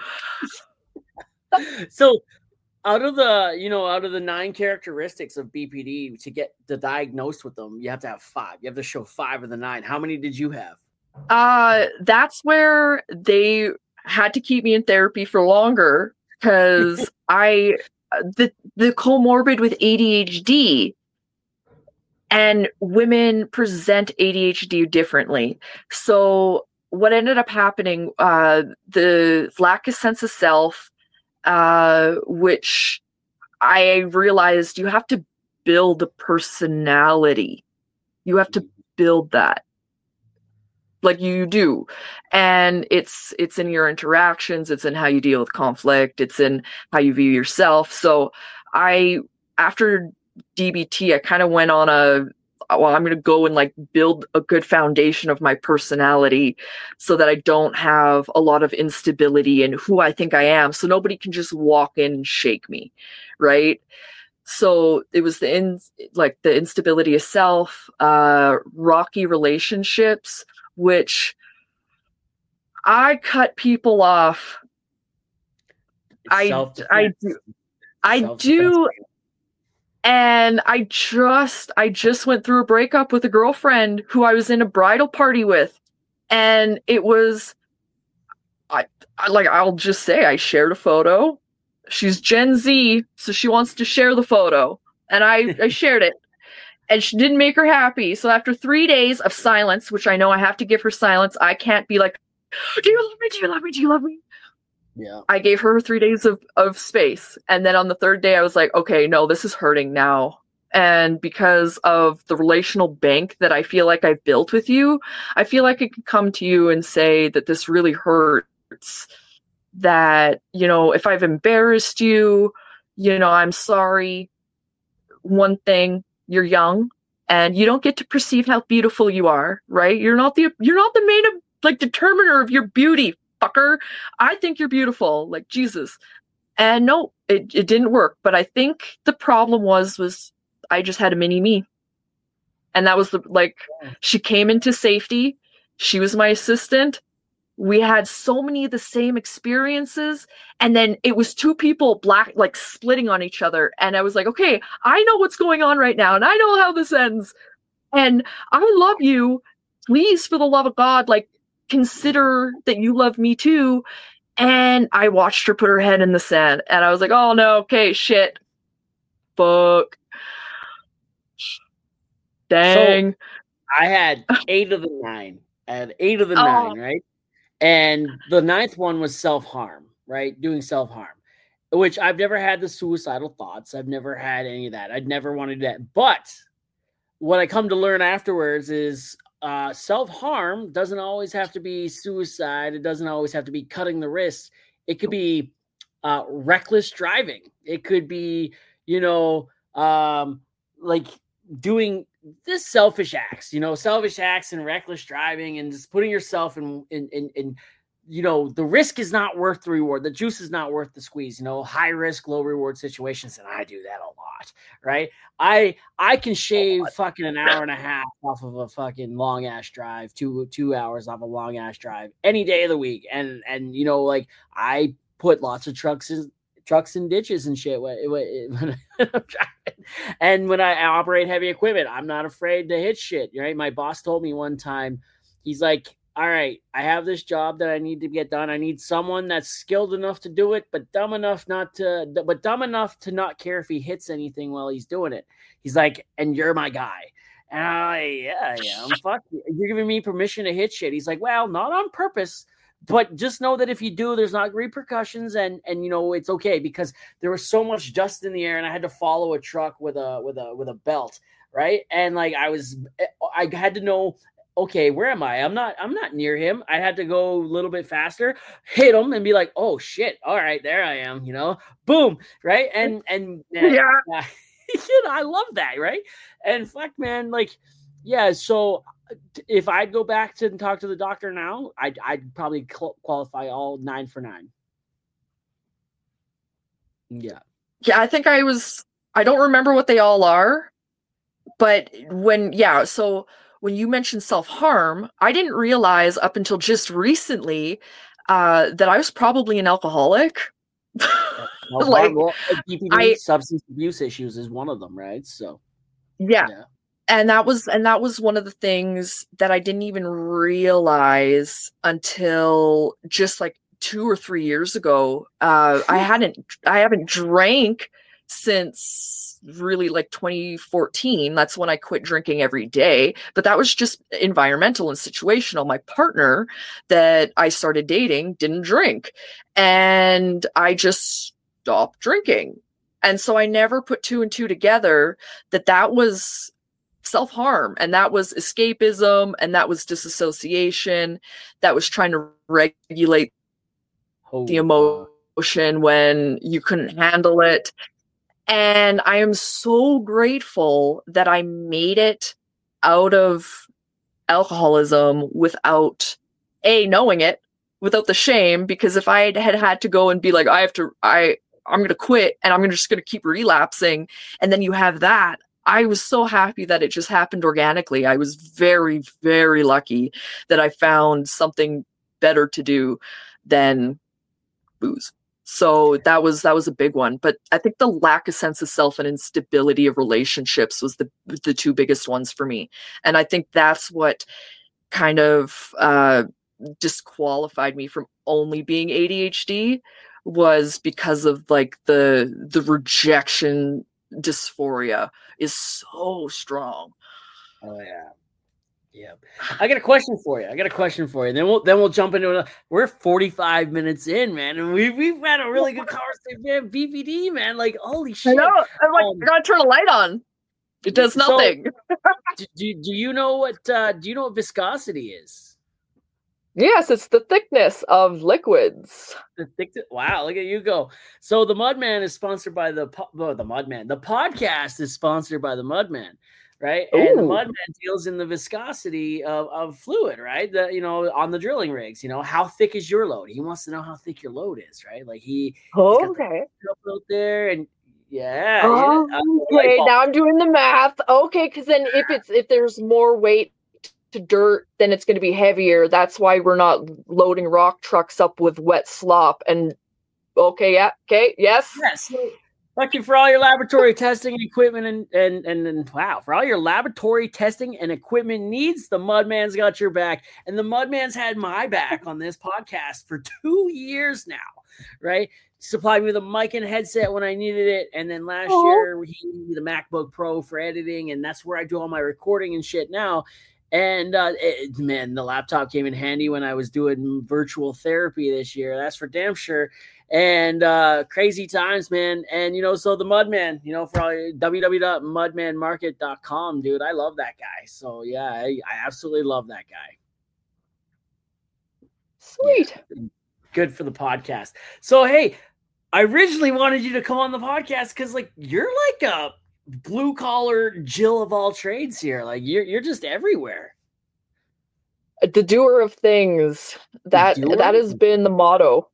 So out of the, you know, out of the nine characteristics of B P D, to get the diagnosed with them, you have to have five. You have to show five of the nine. How many did you have? Uh, that's where they had to keep me in therapy for longer, because I, the, the comorbid with A D H D, and women present A D H D differently. So what ended up happening, uh, the lack of sense of self, uh, which I realized you have to build a personality. You have to build that. Like you do. And it's it's in your interactions, it's in how you deal with conflict, it's in how you view yourself. So I, after D B T, I kind of went on a, well, I'm going to go and like build a good foundation of my personality so that I don't have a lot of instability in who I think I am. So nobody can just walk in and shake me, right? So it was the in, like the instability of self, uh, rocky relationships, which I cut people off. I, I do. I do. And I just, I just went through a breakup with a girlfriend who I was in a bridal party with. And it was, I, I like, I'll just say I shared a photo. She's Gen Z, so she wants to share the photo. And I, I shared it. And she didn't make her happy. So after three days of silence, which I know I have to give her silence, I can't be like, do you love me? Do you love me? Do you love me? Yeah. I gave her three days of, of space. And then on the third day, I was like, okay, no, this is hurting now. And because of the relational bank that I feel like I've built with you, I feel like I could come to you and say that this really hurts. That, you know, if I've embarrassed you, you know, I'm sorry. One thing, you're young and you don't get to perceive how beautiful you are, right? You're not the, you're not the main, like, determiner of your beauty. Fucker, I think you're beautiful, like Jesus. And no, it, it didn't work. But I think the problem was, was I just had a mini me. And that was the, like, she came into safety. She was my assistant. We had so many of the same experiences. And then it was two people black, like splitting on each other. And I was like, okay, I know what's going on right now. And I know how this ends. And I love you. Please, for the love of God, like, consider that you love me too. And I watched her put her head in the sand and I was like, oh no, okay, shit. Fuck. Dang. So I had eight of the nine. I had eight of the oh. nine, right? And the ninth one was self-harm, right? Doing self-harm, which I've never had the suicidal thoughts. I've never had any of that. I'd never wanted that. But what I come to learn afterwards is Uh, self-harm doesn't always have to be suicide. It doesn't always have to be cutting the wrists. It could be uh, reckless driving. It could be, you know, um, like doing this selfish acts, you know, selfish acts and reckless driving and just putting yourself in, in, in, in, you know, the risk is not worth the reward. The juice is not worth the squeeze, you know, high risk, low reward situations. And I do that a lot, right? I, I can shave fucking an hour and a half off of a fucking long ass drive, two, two hours off a long ass drive any day of the week. And, and, you know, like I put lots of trucks in trucks and ditches and shit when, when I'm driving. And when I operate heavy equipment, I'm not afraid to hit shit. Right. My boss told me one time, he's like, all right, I have this job that I need to get done. I need someone that's skilled enough to do it, but dumb enough not to, but dumb enough to not care if he hits anything while he's doing it. He's like, and you're my guy. And I, yeah, yeah, I'm fuck you. You're giving me permission to hit shit. He's like, well, not on purpose, but just know that if you do, there's not repercussions, and and you know it's okay, because there was so much dust in the air, and I had to follow a truck with a with a with a belt, right? And like I was, I had to know. Okay, where am I? I'm not, I'm not near him. I had to go a little bit faster, hit him and be like, oh shit. All right, there I am, you know, boom. Right. And, and, and yeah, uh, you know, I love that. Right. And fuck, man, like, yeah. So if I'd go back to and talk to the doctor now, I'd, I'd probably qualify all nine for nine. Yeah. Yeah. I think I was, I don't remember what they all are, but when, yeah. So, when you mentioned self-harm, I didn't realize up until just recently uh, that I was probably an alcoholic. like, well, D P D, I, substance abuse issues is one of them, right? So, yeah. yeah, and that was and that was one of the things that I didn't even realize until just like two or three years ago. Uh, I hadn't, I haven't drank since really like twenty fourteen. That's when I quit drinking every day, but that was just environmental and situational. My partner that I started dating didn't drink, and I just stopped drinking. And so I never put two and two together that that was self-harm, and that was escapism, and that was disassociation, that was trying to regulate oh, the emotion God. When you couldn't handle it. And I am so grateful that I made it out of alcoholism without A, knowing it, without the shame, because if I had had to go and be like, I have to, I, I'm going to quit and I'm just going to keep relapsing. And then you have that. I was so happy that it just happened organically. I was very, very lucky that I found something better to do than booze. So that was that was a big one. But I think the lack of sense of self and instability of relationships was the the two biggest ones for me. And I think that's what kind of uh, disqualified me from only being A D H D, was because of like the the rejection dysphoria is so strong. Oh yeah. Yeah, I got a question for you. I got a question for you. Then we'll then we'll jump into it. We're forty-five minutes in, man, and we we've had a really good conversation, man. B P D, man, like holy shit. I know. I'm like, um, I gotta turn a light on. It does nothing. So, do, do do you know what uh, do you know what viscosity is? Yes, it's the thickness of liquids. The thick. Wow, look at you go. So the Mudman is sponsored by the oh, the Mudman. The podcast is sponsored by the Mudman. Right. Ooh. And the Mudman deals in the viscosity of, of fluid, right? The, you know, on the drilling rigs, you know, how thick is your load? He wants to know how thick your load is, right? Like he, oh, okay. Out there and yeah. Oh, yeah. Okay. Now I'm doing the math. Okay. Cause then if it's, if there's more weight to dirt, then it's going to be heavier. That's why we're not loading rock trucks up with wet slop. And okay. Yeah. Okay. Yes. Yes. Thank you for all your laboratory testing and equipment and, and, and, and wow, for all your laboratory testing and equipment needs, the Mudman's got your back. And the Mudman's had my back on this podcast for two years now, right? Supplied me with a mic and headset when I needed it. And then last oh. year, he gave me the MacBook Pro for editing, and that's where I do all my recording and shit now. And uh, it, man, the laptop came in handy when I was doing virtual therapy this year. That's for damn sure. And uh, crazy times, man. And, you know, so the Mudman, you know, for all your w w w dot mudman market dot com, dude, I love that guy. So, yeah, I, I absolutely love that guy. Sweet. Yeah, good for the podcast. So, hey, I originally wanted you to come on the podcast because, like, you're like a blue-collar Jill of all trades here. Like, you're you're just everywhere. The doer of things. That that has been the motto.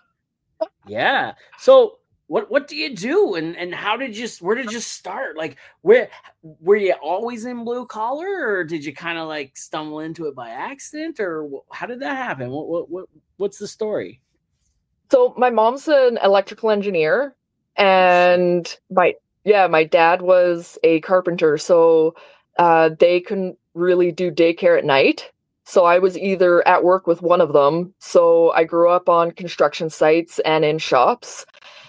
Yeah. So what what do you do, and and how did you where did you start? Like, where were you always in blue collar, or did you kind of like stumble into it by accident, or how did that happen? What what, what what's the story? So my mom's an electrical engineer, and my yeah my dad was a carpenter, so uh, they couldn't really do daycare at night. So I was either at work with one of them. So I grew up on construction sites and in shops.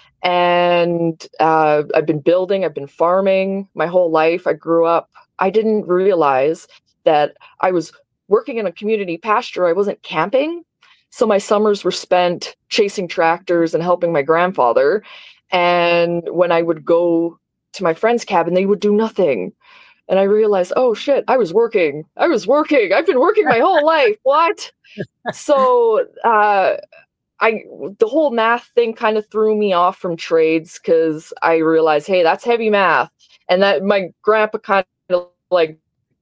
And uh, I've been building, I've been farming my whole life. I grew up, I didn't realize that I was working in a community pasture. I wasn't camping. So my summers were spent chasing tractors and helping my grandfather. And when I would go to my friend's cabin, they would do nothing. And I realized, oh shit, I was working. I was working. I've been working my whole life. What? So uh, I the whole math thing kind of threw me off from trades because I realized, hey, that's heavy math. And that my grandpa kind of like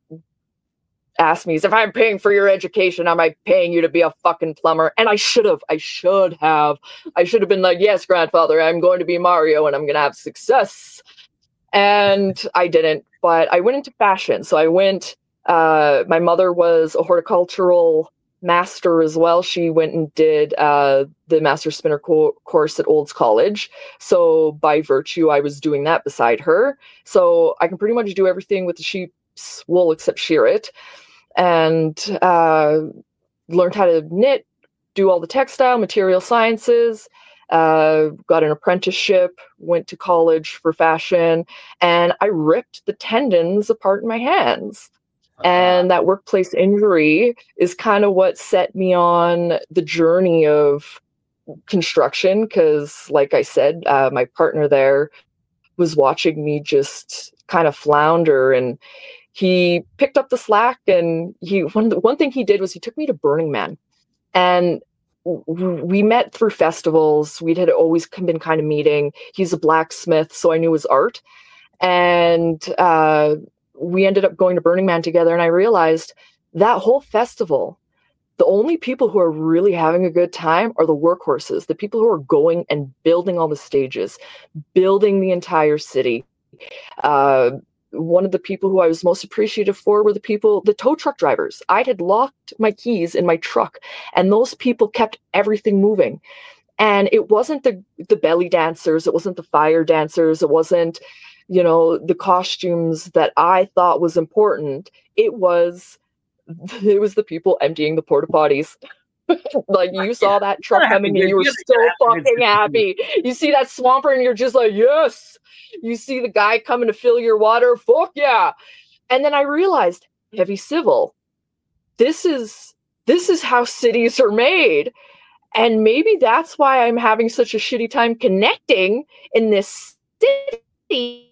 asked me, if I'm paying for your education, am I paying you to be a fucking plumber? And I should have. I should have. I should have been like, yes, grandfather, I'm going to be Mario and I'm going to have success. And I didn't. But I went into fashion. So I went, uh, my mother was a horticultural master as well. She went and did uh, the Master Spinner co- course at Olds College. So by virtue, I was doing that beside her. So I can pretty much do everything with the sheep's wool except shear it. And uh, learned how to knit, do all the textile, material sciences. Uh, got an apprenticeship, went to college for fashion, and I ripped the tendons apart in my hands. Uh-huh. And that workplace injury is kind of what set me on the journey of construction. Because, like I said, uh, my partner there was watching me just kind of flounder, and he picked up the slack. And he one one thing he did was he took me to Burning Man, and we met through festivals. We had always been kind of meeting. He's a blacksmith, so I knew his art. And uh, we ended up going to Burning Man together, and I realized that whole festival, the only people who are really having a good time are the workhorses, the people who are going and building all the stages, building the entire city. Uh, one of the people who I was most appreciative for were the people, the tow truck drivers. I had locked my keys in my truck, and those people kept everything moving. And it wasn't the, the belly dancers. It wasn't the fire dancers. It wasn't, you know, the costumes that I thought was important. It was, it was the people emptying the porta potties. Like, you saw that truck coming and you were so fucking happy. You see that swamper and you're just like, yes. You see the guy coming to fill your water. Fuck yeah. And then I realized, heavy civil, this is, this is how cities are made. And maybe that's why I'm having such a shitty time connecting in this city,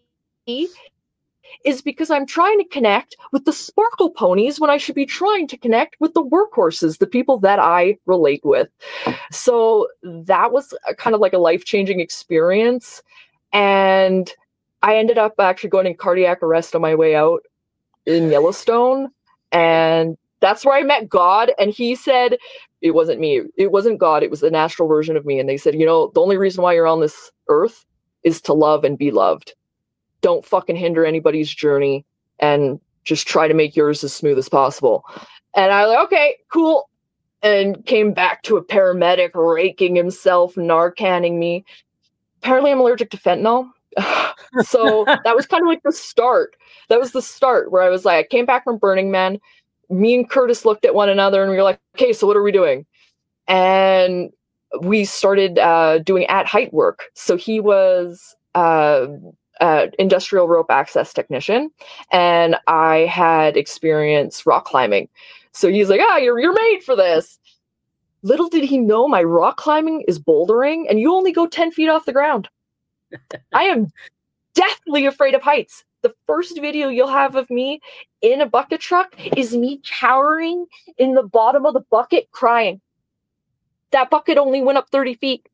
is because I'm trying to connect with the sparkle ponies when I should be trying to connect with the workhorses, the people that I relate with. So that was a, kind of like a life-changing experience. And I ended up actually going in cardiac arrest on my way out in Yellowstone. And that's where I met God. And he said, it wasn't me. It wasn't God. It was the natural version of me. And they said, you know, the only reason why you're on this earth is to love and be loved. Don't fucking hinder anybody's journey and just try to make yours as smooth as possible. And I was like, okay, cool. And came back to a paramedic raking himself, Narcaning me. Apparently I'm allergic to fentanyl. So that was kind of like the start. That was the start where I was like, I came back from Burning Man. Me and Curtis looked at one another and we were like, okay, so what are we doing? And we started uh, doing at height work. So he was uh, uh, industrial rope access technician, and I had experience rock climbing. So he's like, ah, you're, you're made for this. Little did he know my rock climbing is bouldering, and you only go ten feet off the ground. I am deathly afraid of heights. The first video you'll have of me in a bucket truck is me cowering in the bottom of the bucket crying. That bucket only went up thirty feet.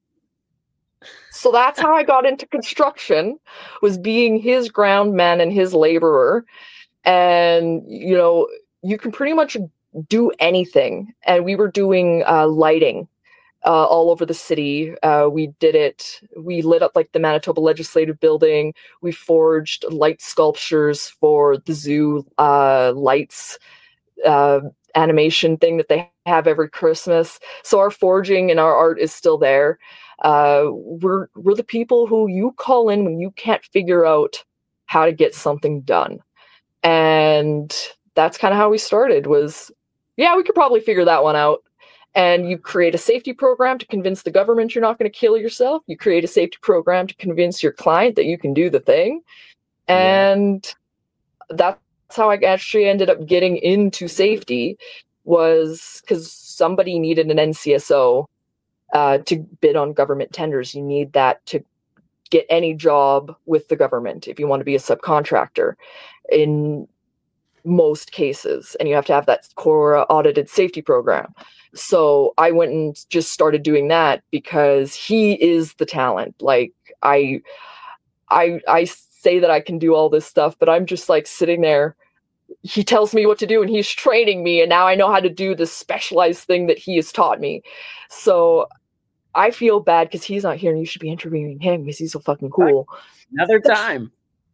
So that's how I got into construction, was being his ground man and his laborer. And, you know, you can pretty much do anything. And we were doing uh, lighting Uh, all over the city. Uh, we did it. We lit up like the Manitoba Legislative Building. We forged light sculptures for the zoo uh, lights uh, animation thing that they have every Christmas. So our forging and our art is still there. Uh, we're we're the people who you call in when you can't figure out how to get something done. And that's kind of how we started, was, yeah, we could probably figure that one out. And you create a safety program to convince the government you're not going to kill yourself. You create a safety program to convince your client that you can do the thing. And yeah. That's how I actually ended up getting into safety, was because somebody needed an N C S O uh, to bid on government tenders. You need that to get any job with the government if you want to be a subcontractor in most cases. And you have to have that core audited safety program. So I went and just started doing that because he is the talent. Like I, I, I say that I can do all this stuff, but I'm just like sitting there. He tells me what to do and he's training me. And now I know how to do this specialized thing that he has taught me. So I feel bad because he's not here and you should be interviewing him because he's so fucking cool. Another time.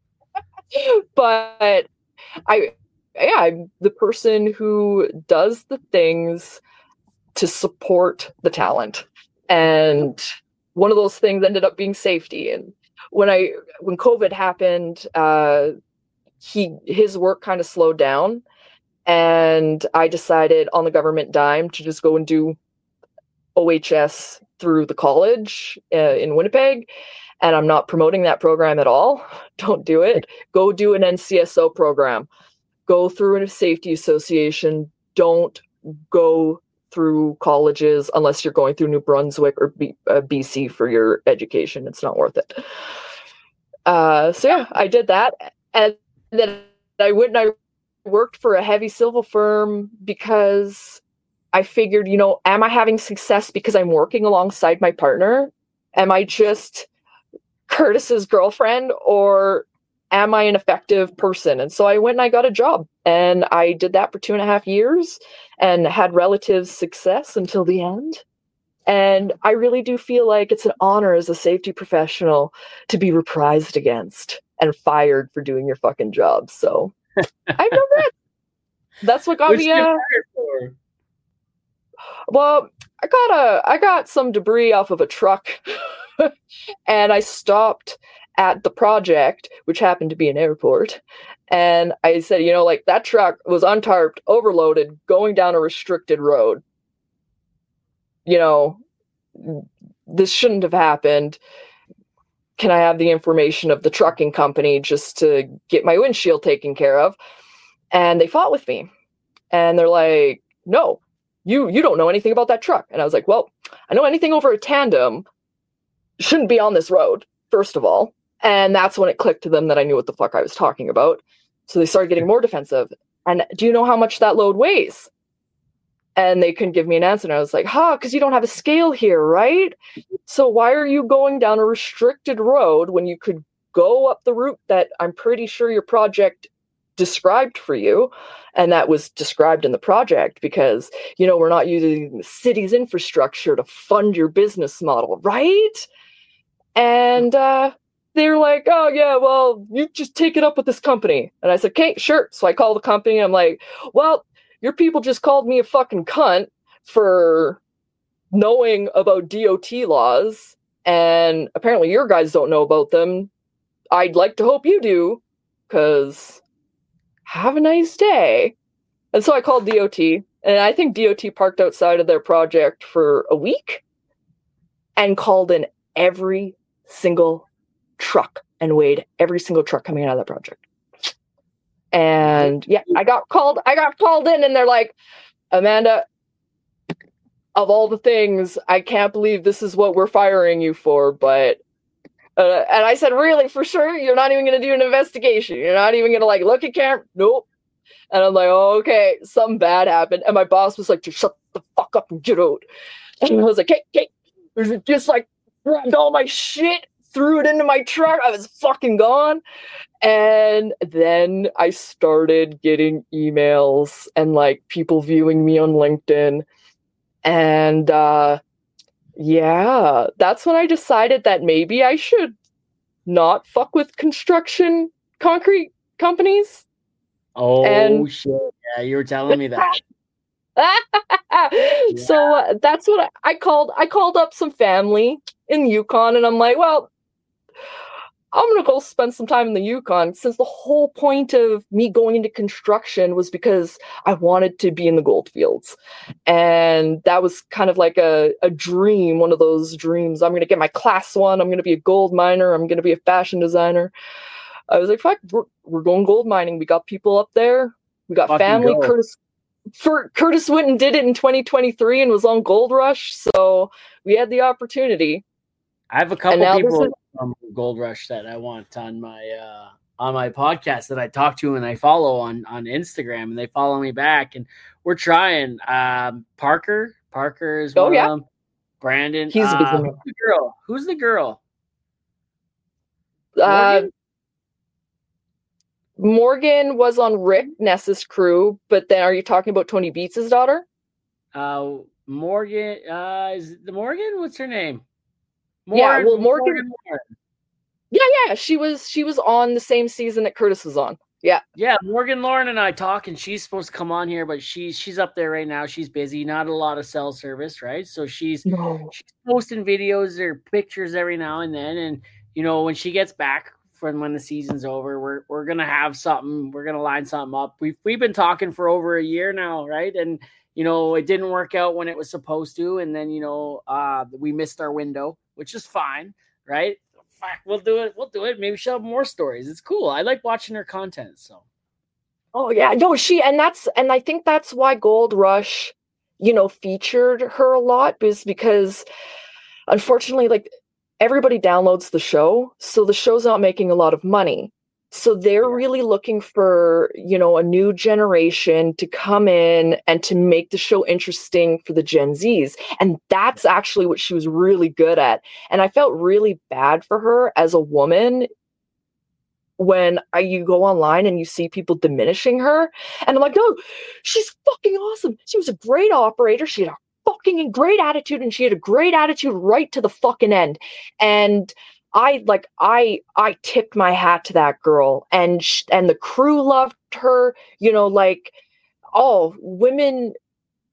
But I, yeah, I'm the person who does the things to support the talent. And one of those things ended up being safety. And when I, when COVID happened, uh, he, his work kind of slowed down, and I decided on the government dime to just go and do O H S through the college uh, in Winnipeg. And I'm not promoting that program at all. Don't do it. Go do an N C S O program. Go through a safety association. Don't go through colleges unless you're going through New Brunswick or B- uh, B C for your education. It's not worth it. Uh, so yeah, I did that. And then I went and I worked for a heavy civil firm because I figured, you know, am I having success because I'm working alongside my partner? Am I just Curtis's girlfriend, or am I an effective person? And so I went and I got a job, and I did that for two and a half years and had relative success until the end. And I really do feel like it's an honor as a safety professional to be reprised against and fired for doing your fucking job. So I know that. That's what got me. Uh, well, I got a I got some debris off of a truck and I stopped at the project, which happened to be an airport. And I said, you know, like that truck was untarped, overloaded, going down a restricted road. You know, this shouldn't have happened. Can I have the information of the trucking company just to get my windshield taken care of? And they fought with me. And they're like, no, you you don't know anything about that truck. And I was like, well, I know anything over a tandem shouldn't be on this road, first of all. And that's when it clicked to them that I knew what the fuck I was talking about. So they started getting more defensive. And do you know how much that load weighs? And they couldn't give me an answer. And I was like, huh, because you don't have a scale here, right? So why are you going down a restricted road when you could go up the route that I'm pretty sure your project described for you? And that was described in the project because, you know, we're not using the city's infrastructure to fund your business model, right? And uh, they're like, oh, yeah, well, you just take it up with this company. And I said, okay, sure. So I call the company. And I'm like, well, your people just called me a fucking cunt for knowing about D O T laws. And apparently your guys don't know about them. I'd like to hope you do, because have a nice day. And so I called D O T. And I think D O T parked outside of their project for a week and called in every single truck and weighed every single truck coming out of that project. And yeah, I got called, I got called in and they're like, Amanda, of all the things, I can't believe this is what we're firing you for. But, uh, and I said, really, for sure? You're not even going to do an investigation. You're not even going to like look at camera? Nope. And I'm like, oh, okay, something bad happened. And my boss was like, just shut the fuck up and get out. And I was like, hey, hey, just like grabbed all my shit, threw it into my truck. I was fucking gone. And then I started getting emails and like people viewing me on LinkedIn. And uh, yeah, that's when I decided that maybe I should not fuck with construction concrete companies. Oh, and shit. Yeah, you were telling me that. yeah. So uh, that's what I, I called. I called up some family in Yukon, and I'm like, well, I'm going to go spend some time in the Yukon, since the whole point of me going into construction was because I wanted to be in the gold fields. And that was kind of like a, a dream, one of those dreams. I'm going to get my class one. I'm going to be a gold miner. I'm going to be a fashion designer. I was like, fuck, we're, we're going gold mining. We got people up there. We got Fucking family. go. Curtis for Curtis went and did it in twenty twenty-three and was on Gold Rush. So we had the opportunity. I have a couple And now people this is- from Gold Rush that I want on my uh, on my podcast that I talk to and I follow on, on Instagram, and they follow me back, and we're trying. Um, Parker, Parker is Oh, one yeah. of them. Brandon, He's a busy uh, man. who's the girl? Who's the girl? Uh, Morgan? Morgan was on Rick Ness's crew, but then are you talking about Tony Beats' daughter? Uh, Morgan, uh, is it the Morgan? What's her name? Yeah, well, Morgan- Morgan. Yeah, yeah. She was she was on the same season that Curtis was on. Yeah. Yeah, Morgan Lauren and I talk, and she's supposed to come on here, but she's she's up there right now. She's busy, not a lot of cell service, right? So she's No. she's posting videos or pictures every now and then, and you know, when she gets back from when the season's over, we're we're gonna have something. We're gonna line something up. We've we've been talking for over a year now, right? And you know, it didn't work out when it was supposed to, and then you know, uh, we missed our window, which is fine, right? Fuck, we'll do it. We'll do it. Maybe she'll have more stories. It's cool. I like watching her content. So. Oh yeah, no, she and that's and I think that's why Gold Rush, you know, featured her a lot, is because unfortunately, like, everybody downloads the show, so the show's not making a lot of money. So they're Yeah. really looking for, you know, a new generation to come in and to make the show interesting for the Gen Zs. And that's actually what she was really good at. And I felt really bad for her as a woman when I, you go online and you see people diminishing her. And I'm like, no, she's fucking awesome. She was a great operator. She had a fucking great attitude, and she had a great attitude right to the fucking end. And I like I I tipped my hat to that girl, and sh- and the crew loved her. You know, like, oh, women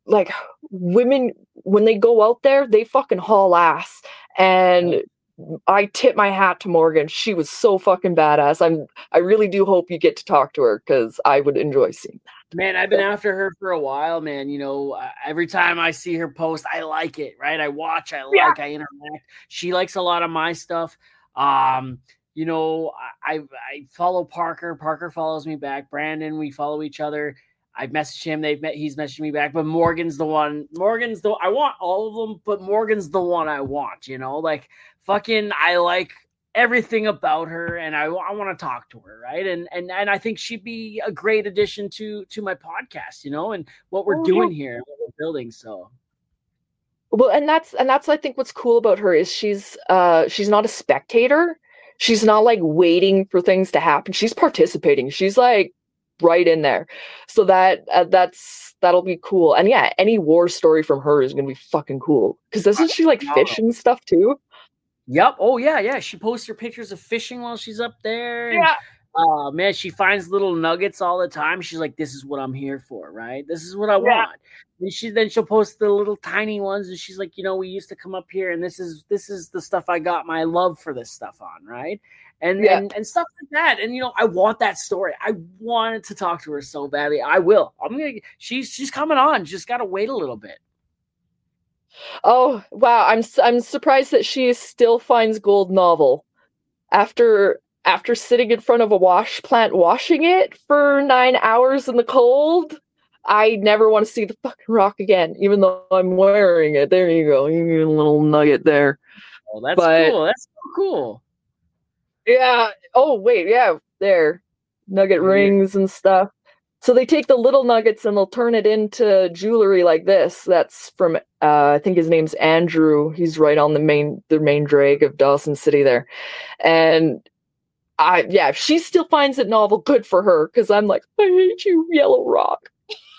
like women when they go out there, they fucking haul ass. And I tip my hat to Morgan. She was so fucking badass. I'm I really do hope you get to talk to her because I would enjoy seeing that. Man, I've been after her for a while, man. You know, uh, every time I see her post, I like it, right? I watch, I like, yeah. I interact. She likes a lot of my stuff. Um, you know, I, I I follow Parker. Parker follows me back. Brandon, we follow each other. I've messaged him. They've met. He's messaged me back. But Morgan's the one. Morgan's the. I want all of them, but Morgan's the one I want. You know, like fucking. I like everything about her, and I, I want to talk to her, right? And and and I think she'd be a great addition to to my podcast. You know, and what we're oh, doing yeah. here, what we're building. So. Well, and that's and that's I think what's cool about her is she's uh she's not a spectator. She's not like waiting for things to happen. She's participating. She's like right in there. So that uh, that's that'll be cool. And yeah, any war story from her is gonna be fucking cool. Because doesn't she like fish and stuff too? Yep. Oh yeah, yeah. She posts her pictures of fishing while she's up there. And, yeah. Uh, man, she finds little nuggets all the time. She's like, "This is what I'm here for, right? This is what I yeah. want." And she then she'll post the little tiny ones, and she's like, "You know, we used to come up here, and this is this is the stuff I got my love for this stuff on, right?" And yeah. and, and stuff like that. And you know, I want that story. I wanted to talk to her so badly. I will. I'm gonna. She's she's coming on. Just gotta wait a little bit. Oh wow! I'm I'm surprised that she still finds gold novel after. After sitting in front of a wash plant washing it for nine hours in the cold, I never want to see the fucking rock again, even though I'm wearing it. There you go. You get a little nugget there. Oh, that's but, cool. That's so cool. Yeah. Oh, wait. Yeah. There. Nugget mm-hmm. rings and stuff. So they take the little nuggets and they'll turn it into jewelry like this. That's from, uh, I think his name's Andrew. He's right on the main, the main drag of Dawson City there. And I yeah, if she still finds it novel, good for her, because I'm like, I hate you, Yellow Rock.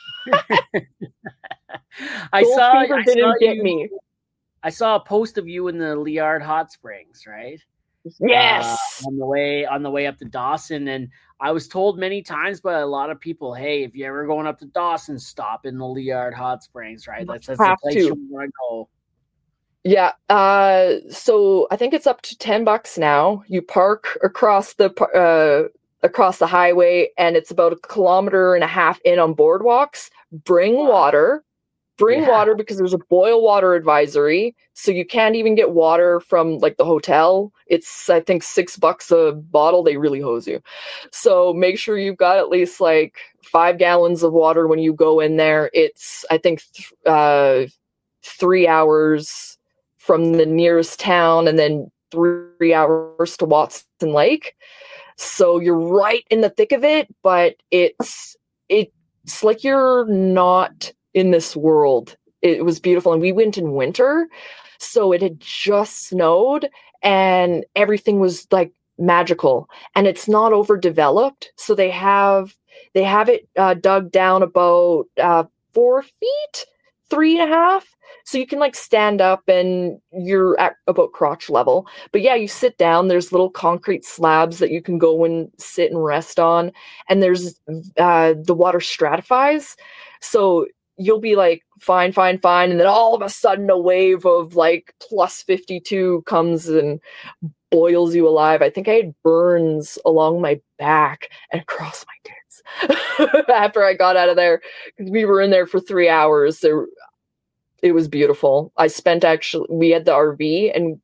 I Gold saw Fever I didn't saw get you, me. I saw a post of you in the Liard Hot Springs, right? Yes. Uh, on the way on the way up to Dawson, and I was told many times by a lot of people, hey, if you're ever going up to Dawson, stop in the Liard Hot Springs, right? That's, that's the place to. you want to go. Yeah, uh, so I think it's up to ten bucks now. You park across the uh, across the highway, and it's about a kilometer and a half in on boardwalks. Bring wow. water, bring yeah. water because there's a boil water advisory, so you can't even get water from like the hotel. It's I think six bucks a bottle. They really hose you, so make sure you've got at least like five gallons of water when you go in there. It's I think th- uh, three hours. From the nearest town and then three hours to Watson Lake. So you're right in the thick of it, but it's it's like you're not in this world. It was beautiful. And we went in winter, so it had just snowed and everything was like magical. And it's not overdeveloped. So they have they have it uh, dug down about uh, four feet, three and a half. So you can like stand up and you're at about crotch level. But yeah, you sit down, there's little concrete slabs that you can go and sit and rest on. And there's uh, the water stratifies. So you'll be like, fine, fine, fine. And then all of a sudden a wave of like plus fifty-two comes and boils you alive. I think I had burns along my back and across my tits after I got out of there. We were in there for three hours. There, It was beautiful. I spent actually, we had the R V and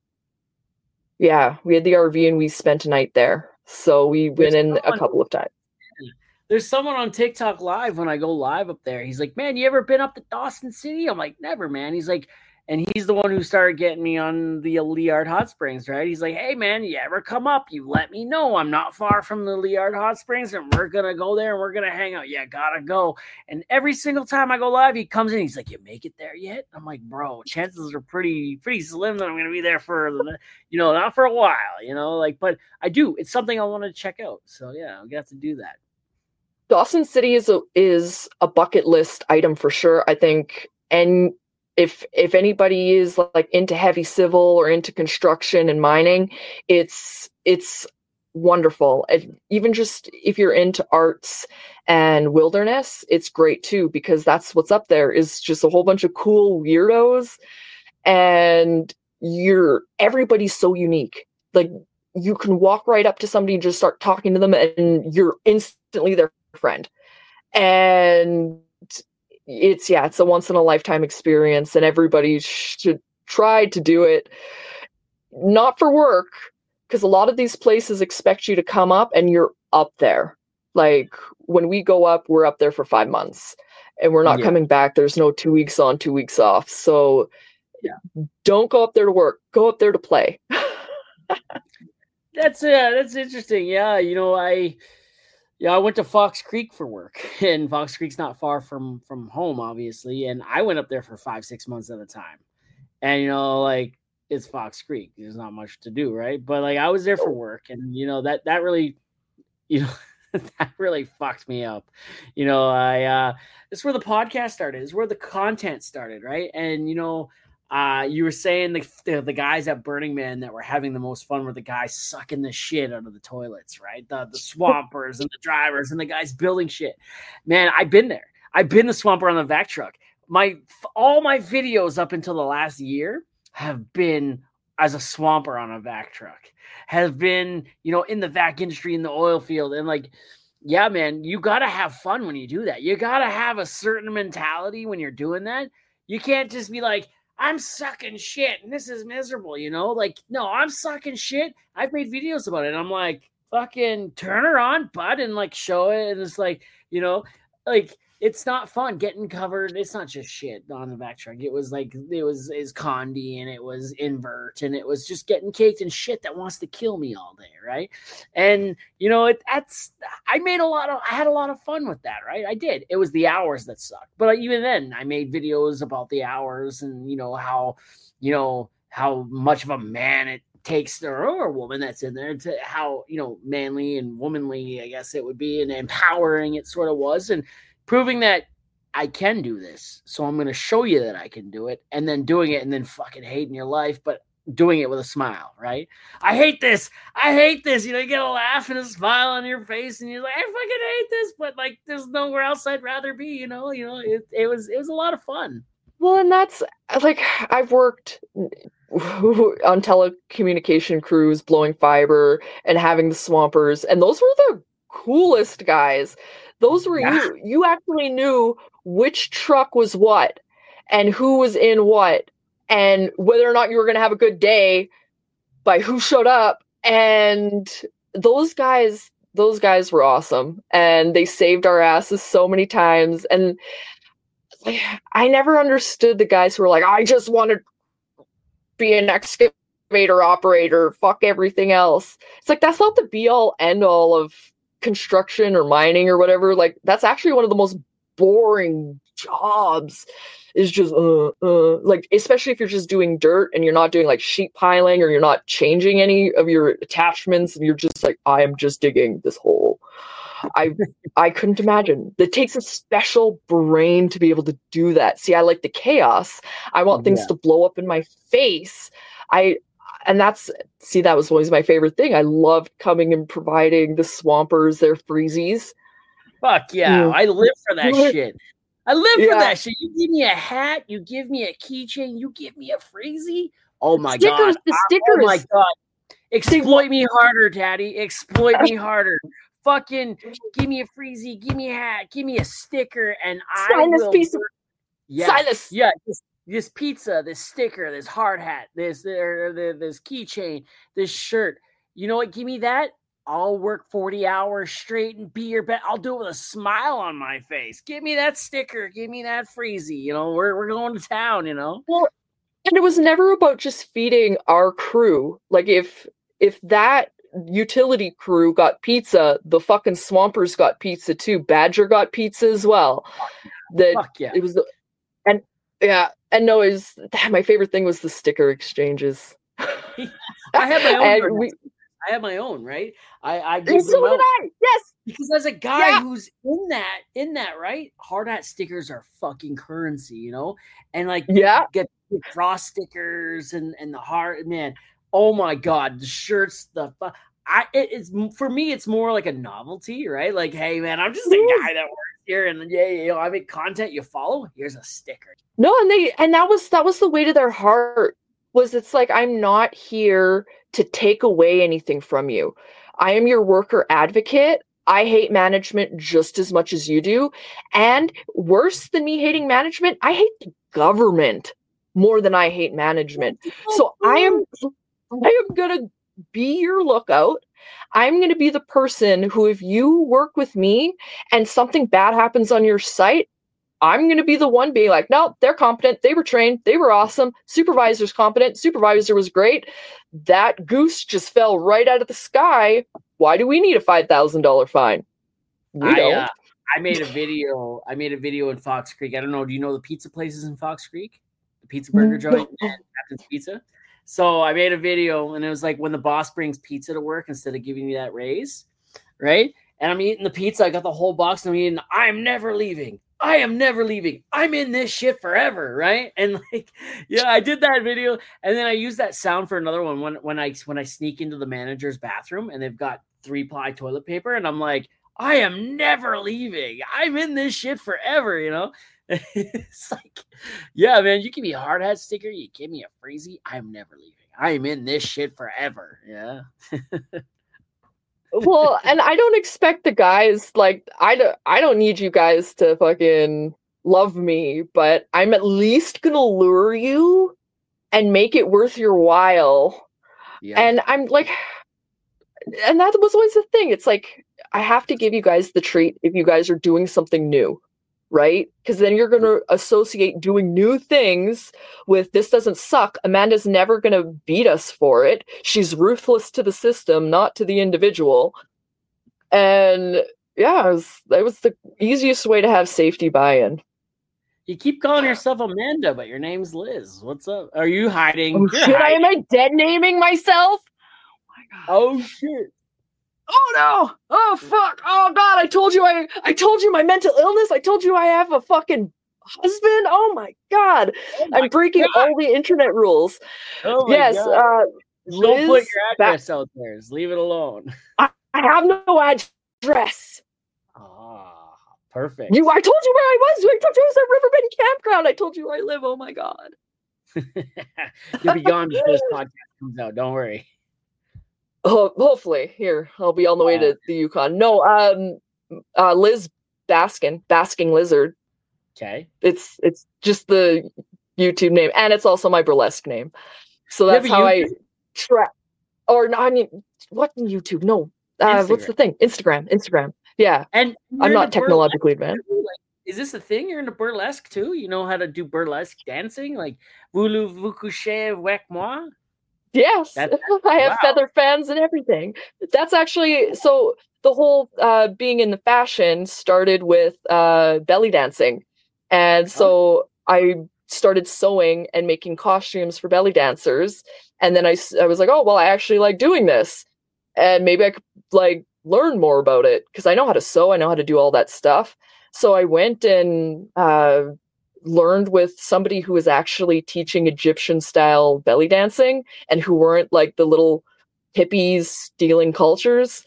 yeah, we had the R V and we spent a night there. So we went There's in someone, a couple of times. There's someone on TikTok live when I go live up there. He's like, man, you ever been up to Dawson City? I'm like, never, man. He's like, and he's the one who started getting me on the Liard Hot Springs, right? He's like, hey, man, you ever come up? You let me know. I'm not far from the Liard Hot Springs, and we're going to go there, and we're going to hang out. Yeah, gotta go. And every single time I go live, he comes in. He's like, you make it there yet? I'm like, bro, chances are pretty pretty slim that I'm going to be there for, you know, not for a while, you know? like. But I do. It's something I want to check out. So, yeah, I'm going to have to do that. Dawson City is a, is a bucket list item for sure, I think. And if if anybody is like into heavy civil or into construction and mining, it's it's wonderful. And even just if you're into arts and wilderness, it's great too, because that's what's up there is just a whole bunch of cool weirdos, and you're everybody's so unique. Like you can walk right up to somebody and just start talking to them, and you're instantly their friend. And it's yeah, it's a once in a lifetime experience, and everybody should try to do it. Not for work, because a lot of these places expect you to come up and you're up there. Like when we go up, we're up there for five months and we're not yeah. coming back. There's no two weeks on, two weeks off. So yeah. don't go up there to work. Go up there to play. That's uh, that's interesting. Yeah, you know, I yeah, I went to Fox Creek for work, and Fox Creek's not far from from home, obviously. And I went up there for five, six months at a time. And you know, like it's Fox Creek. There's not much to do, right? But like I was there for work, and you know that that really, you know, that really fucked me up. You know, I uh, this is where the podcast started. This is where the content started, right? And you know, uh, you were saying the, the the guys at Burning Man that were having the most fun were the guys sucking the shit out of the toilets, right? The the swampers and the drivers and the guys building shit. Man, I've been there. I've been the swamper on the vac truck. My all my videos up until the last year have been as a swamper on a vac truck, have been, you know, in the vac industry, in the oil field. And like, yeah, man, you got to have fun when you do that. You got to have a certain mentality when you're doing that. You can't just be like, I'm sucking shit and this is miserable, you know? Like, no, I'm sucking shit. I've made videos about it. And I'm like, fucking turn her on, bud, and like show it. And it's like, you know, like, it's not fun getting covered. It's not just shit on the back truck. It was like, it was is Condi and it was invert and it was just getting caked in shit that wants to kill me all day, right? And you know, it that's I made a lot of I had a lot of fun with that, right? I did. It was the hours that sucked, but even then, I made videos about the hours and you know how you know how much of a man it takes or, or a woman that's in there to how you know manly and womanly, I guess it would be, and empowering it sort of was, and proving that I can do this. So I'm going to show you that I can do it, and then doing it and then fucking hating your life, but doing it with a smile, right? I hate this. I hate this. You know, you get a laugh and a smile on your face and you're like, I fucking hate this, but like, there's nowhere else I'd rather be, you know, you know, it, it was, it was a lot of fun. Well, and that's like, I've worked on telecommunication crews, blowing fiber and having the swampers, and those were the coolest guys. Those were yeah. you. You actually knew which truck was what and who was in what and whether or not you were going to have a good day by who showed up. And those guys, those guys were awesome. And they saved our asses so many times. And I never understood the guys who were like, I just want to be an excavator operator. Fuck everything else. It's like, that's not the be all end all of construction or mining or whatever. Like that's actually one of the most boring jobs, is just uh, uh like, especially if you're just doing dirt and you're not doing like sheet piling or you're not changing any of your attachments and you're just like, I am just digging this hole. I I couldn't imagine. It takes a special brain to be able to do that. See, I like the chaos. I want things yeah. to blow up in my face. I And that's, see, that was always my favorite thing. I loved coming and providing the swampers their freezies. Fuck yeah. Mm. I live for that shit. I live yeah. for that shit. You give me a hat, you give me a keychain, you give me a freezie. Oh my stickers, God. The stickers. Oh my God. Exploit me harder, Daddy. Exploit me harder. Fucking give me a freezie, give me a hat, give me a sticker, and I Sign will. This piece of- yeah. Sign this. Yeah. This, this pizza, this sticker, this hard hat, this, this, this keychain, this shirt. You know what? Give me that. I'll work forty hours straight and be your best. I'll do it with a smile on my face. Give me that sticker. Give me that freezie. You know, we're we're going to town, you know? Well, and it was never about just feeding our crew. Like if if that utility crew got pizza, the fucking swampers got pizza too. Badger got pizza as well. That Fuck yeah. It was the, and yeah, and no, it was, my favorite thing was the sticker exchanges. I have my own. We, I have my own, right? I, I give so them out. did I. Yes, because as a guy yeah. who's in that, in that, right? Hard hat stickers are fucking currency, you know. And like, yeah, get frost stickers and and the hard man. Oh my God, the shirts, the I it, it's for me, it's more like a novelty, right? Like, hey man, I'm just a guy that works here, and yeah, you know, I make content you follow. Here's a sticker. No, and they and that was that was the way to their heart. Was it's like, I'm not here to take away anything from you. I am your worker advocate. I hate management just as much as you do. And worse than me hating management, I hate the government more than I hate management. So I am I am gonna be your lookout. I'm gonna be the person who, if you work with me and something bad happens on your site, I'm going to be the one being like, no, they're competent. They were trained. They were awesome. Supervisor's competent. Supervisor was great. That goose just fell right out of the sky. Why do we need a five thousand dollars fine? We I, don't. Uh, I made a video. I made a video in Fox Creek. I don't know. Do you know the pizza places in Fox Creek? The Pizza Burger joint and Captain's Pizza. So I made a video, and it was like when the boss brings pizza to work instead of giving you that raise, right? And I'm eating the pizza. I got the whole box, and I'm eating. I'm never leaving. I am never leaving. I'm in this shit forever, right? And like, yeah, I did that video, and then I used that sound for another one when when I when I sneak into the manager's bathroom and they've got three ply toilet paper, and I'm like, I am never leaving. I'm in this shit forever, you know. It's like, yeah, man, you give me a hard hat sticker, you give me a freezy, I'm never leaving. I am in this shit forever. Yeah. Well, and I don't expect the guys, like, I don't, I don't need you guys to fucking love me, but I'm at least gonna lure you and make it worth your while. Yeah. And I'm like, and that was always the thing. It's like, I have to give you guys the treat if you guys are doing something new, right? Because then you're going to associate doing new things with, this doesn't suck. Amanda's never going to beat us for it. She's ruthless to the system, not to the individual. And yeah, it was, that was the easiest way to have safety buy-in. You keep calling yourself Amanda, but your name's Liz. What's up? Are you hiding? Oh, shit, hiding. Am I dead naming myself? Oh, my God. Oh, shit. Oh no! Oh fuck! Oh god! I told you I I told you my mental illness. I told you I have a fucking husband. Oh my god! Oh my I'm breaking god. all the internet rules. Oh my yes, god. uh, Liz, don't put your address back, out there. Just leave it alone. I, I have no address. Ah, perfect. You, I told you where I was. I told you I was at Riverbend Campground. I told you where I live. Oh my god! You'll be gone before this podcast comes out. Don't worry. Oh, hopefully, here I'll be on the way to the Yukon. No, um, uh, Liz Baskin, Basking Lizard. Okay, it's it's just the YouTube name, and it's also my burlesque name. So that's how YouTube? I track. Or no, I mean, what YouTube? No, uh, what's the thing? Instagram, Instagram. Yeah, and I'm not technologically advanced. Like, is this a thing? You're into burlesque too? You know how to do burlesque dancing, like voulez vous coucher avec moi? Yes, That's, I have wow. feather fans and everything. That's actually, so the whole uh, being in the fashion started with uh, belly dancing. And so oh. I started sewing and making costumes for belly dancers. And then I, I was like, oh, well, I actually like doing this. And maybe I could like learn more about it because I know how to sew. I know how to do all that stuff. So I went and uh, learned with somebody who was actually teaching Egyptian style belly dancing and who weren't like the little hippies stealing cultures.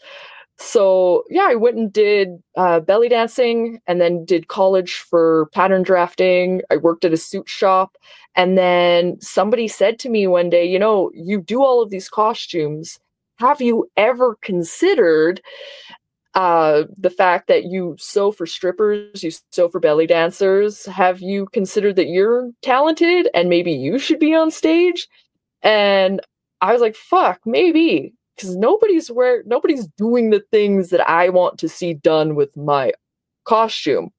So yeah, I went and did uh, belly dancing and then did college for pattern drafting. I worked at a suit shop. And then somebody said to me one day, you know, you do all of these costumes. Have you ever considered Uh, the fact that you sew for strippers, you sew for belly dancers? Have you considered that you're talented and maybe you should be on stage? And I was like, fuck, maybe. Because nobody's where nobody's doing the things that I want to see done with my costume.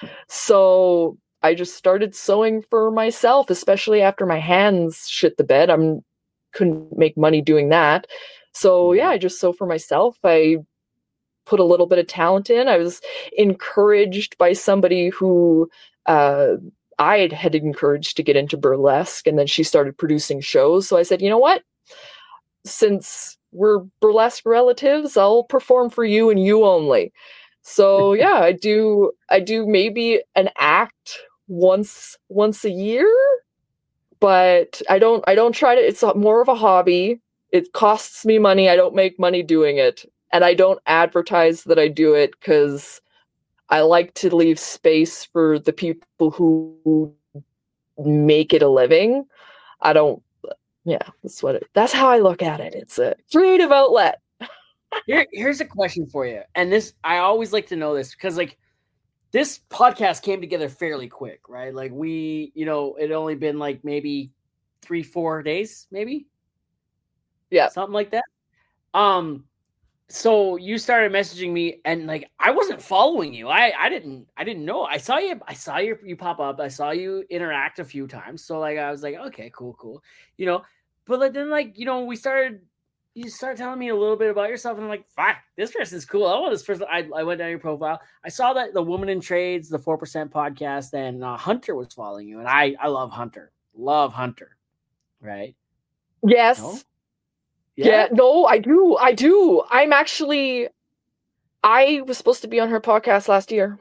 So I just started sewing for myself, especially after my hands shit the bed. I couldn't make money doing that. So yeah, I just sew for myself. I put a little bit of talent in. I was encouraged by somebody who uh, I had encouraged to get into burlesque, and then she started producing shows. So I said, you know what? Since we're burlesque relatives, I'll perform for you and you only. So yeah, I do. I do maybe an act once once a year, but I don't. I don't try to. It's more of a hobby. it costs me money. I don't make money doing it. And I don't advertise that I do it because I like to leave space for the people who make it a living. I don't, yeah, that's what it, that's how I look at it. It's a creative outlet. Here, here's a question for you. And this, I always like to know this because like this podcast came together fairly quick, right? Like we, you know, it only been like maybe three, four days, maybe. Yeah. Something like that. Um, So you started messaging me, and like I wasn't following you. I I didn't I didn't know. I saw you. I saw you. You pop up. I saw you interact a few times. So like I was like, okay, cool, cool. You know, but like, then like you know we started. You start telling me a little bit about yourself, and I'm like, fuck, this person's cool. I want this person. I I went down your profile. I saw that the Woman in Trades, the four percent podcast, and uh, Hunter was following you, and I I love Hunter. Love Hunter. Right. Yes. No? Yeah. yeah, no, I do. I do. I'm actually, I was supposed to be on her podcast last year.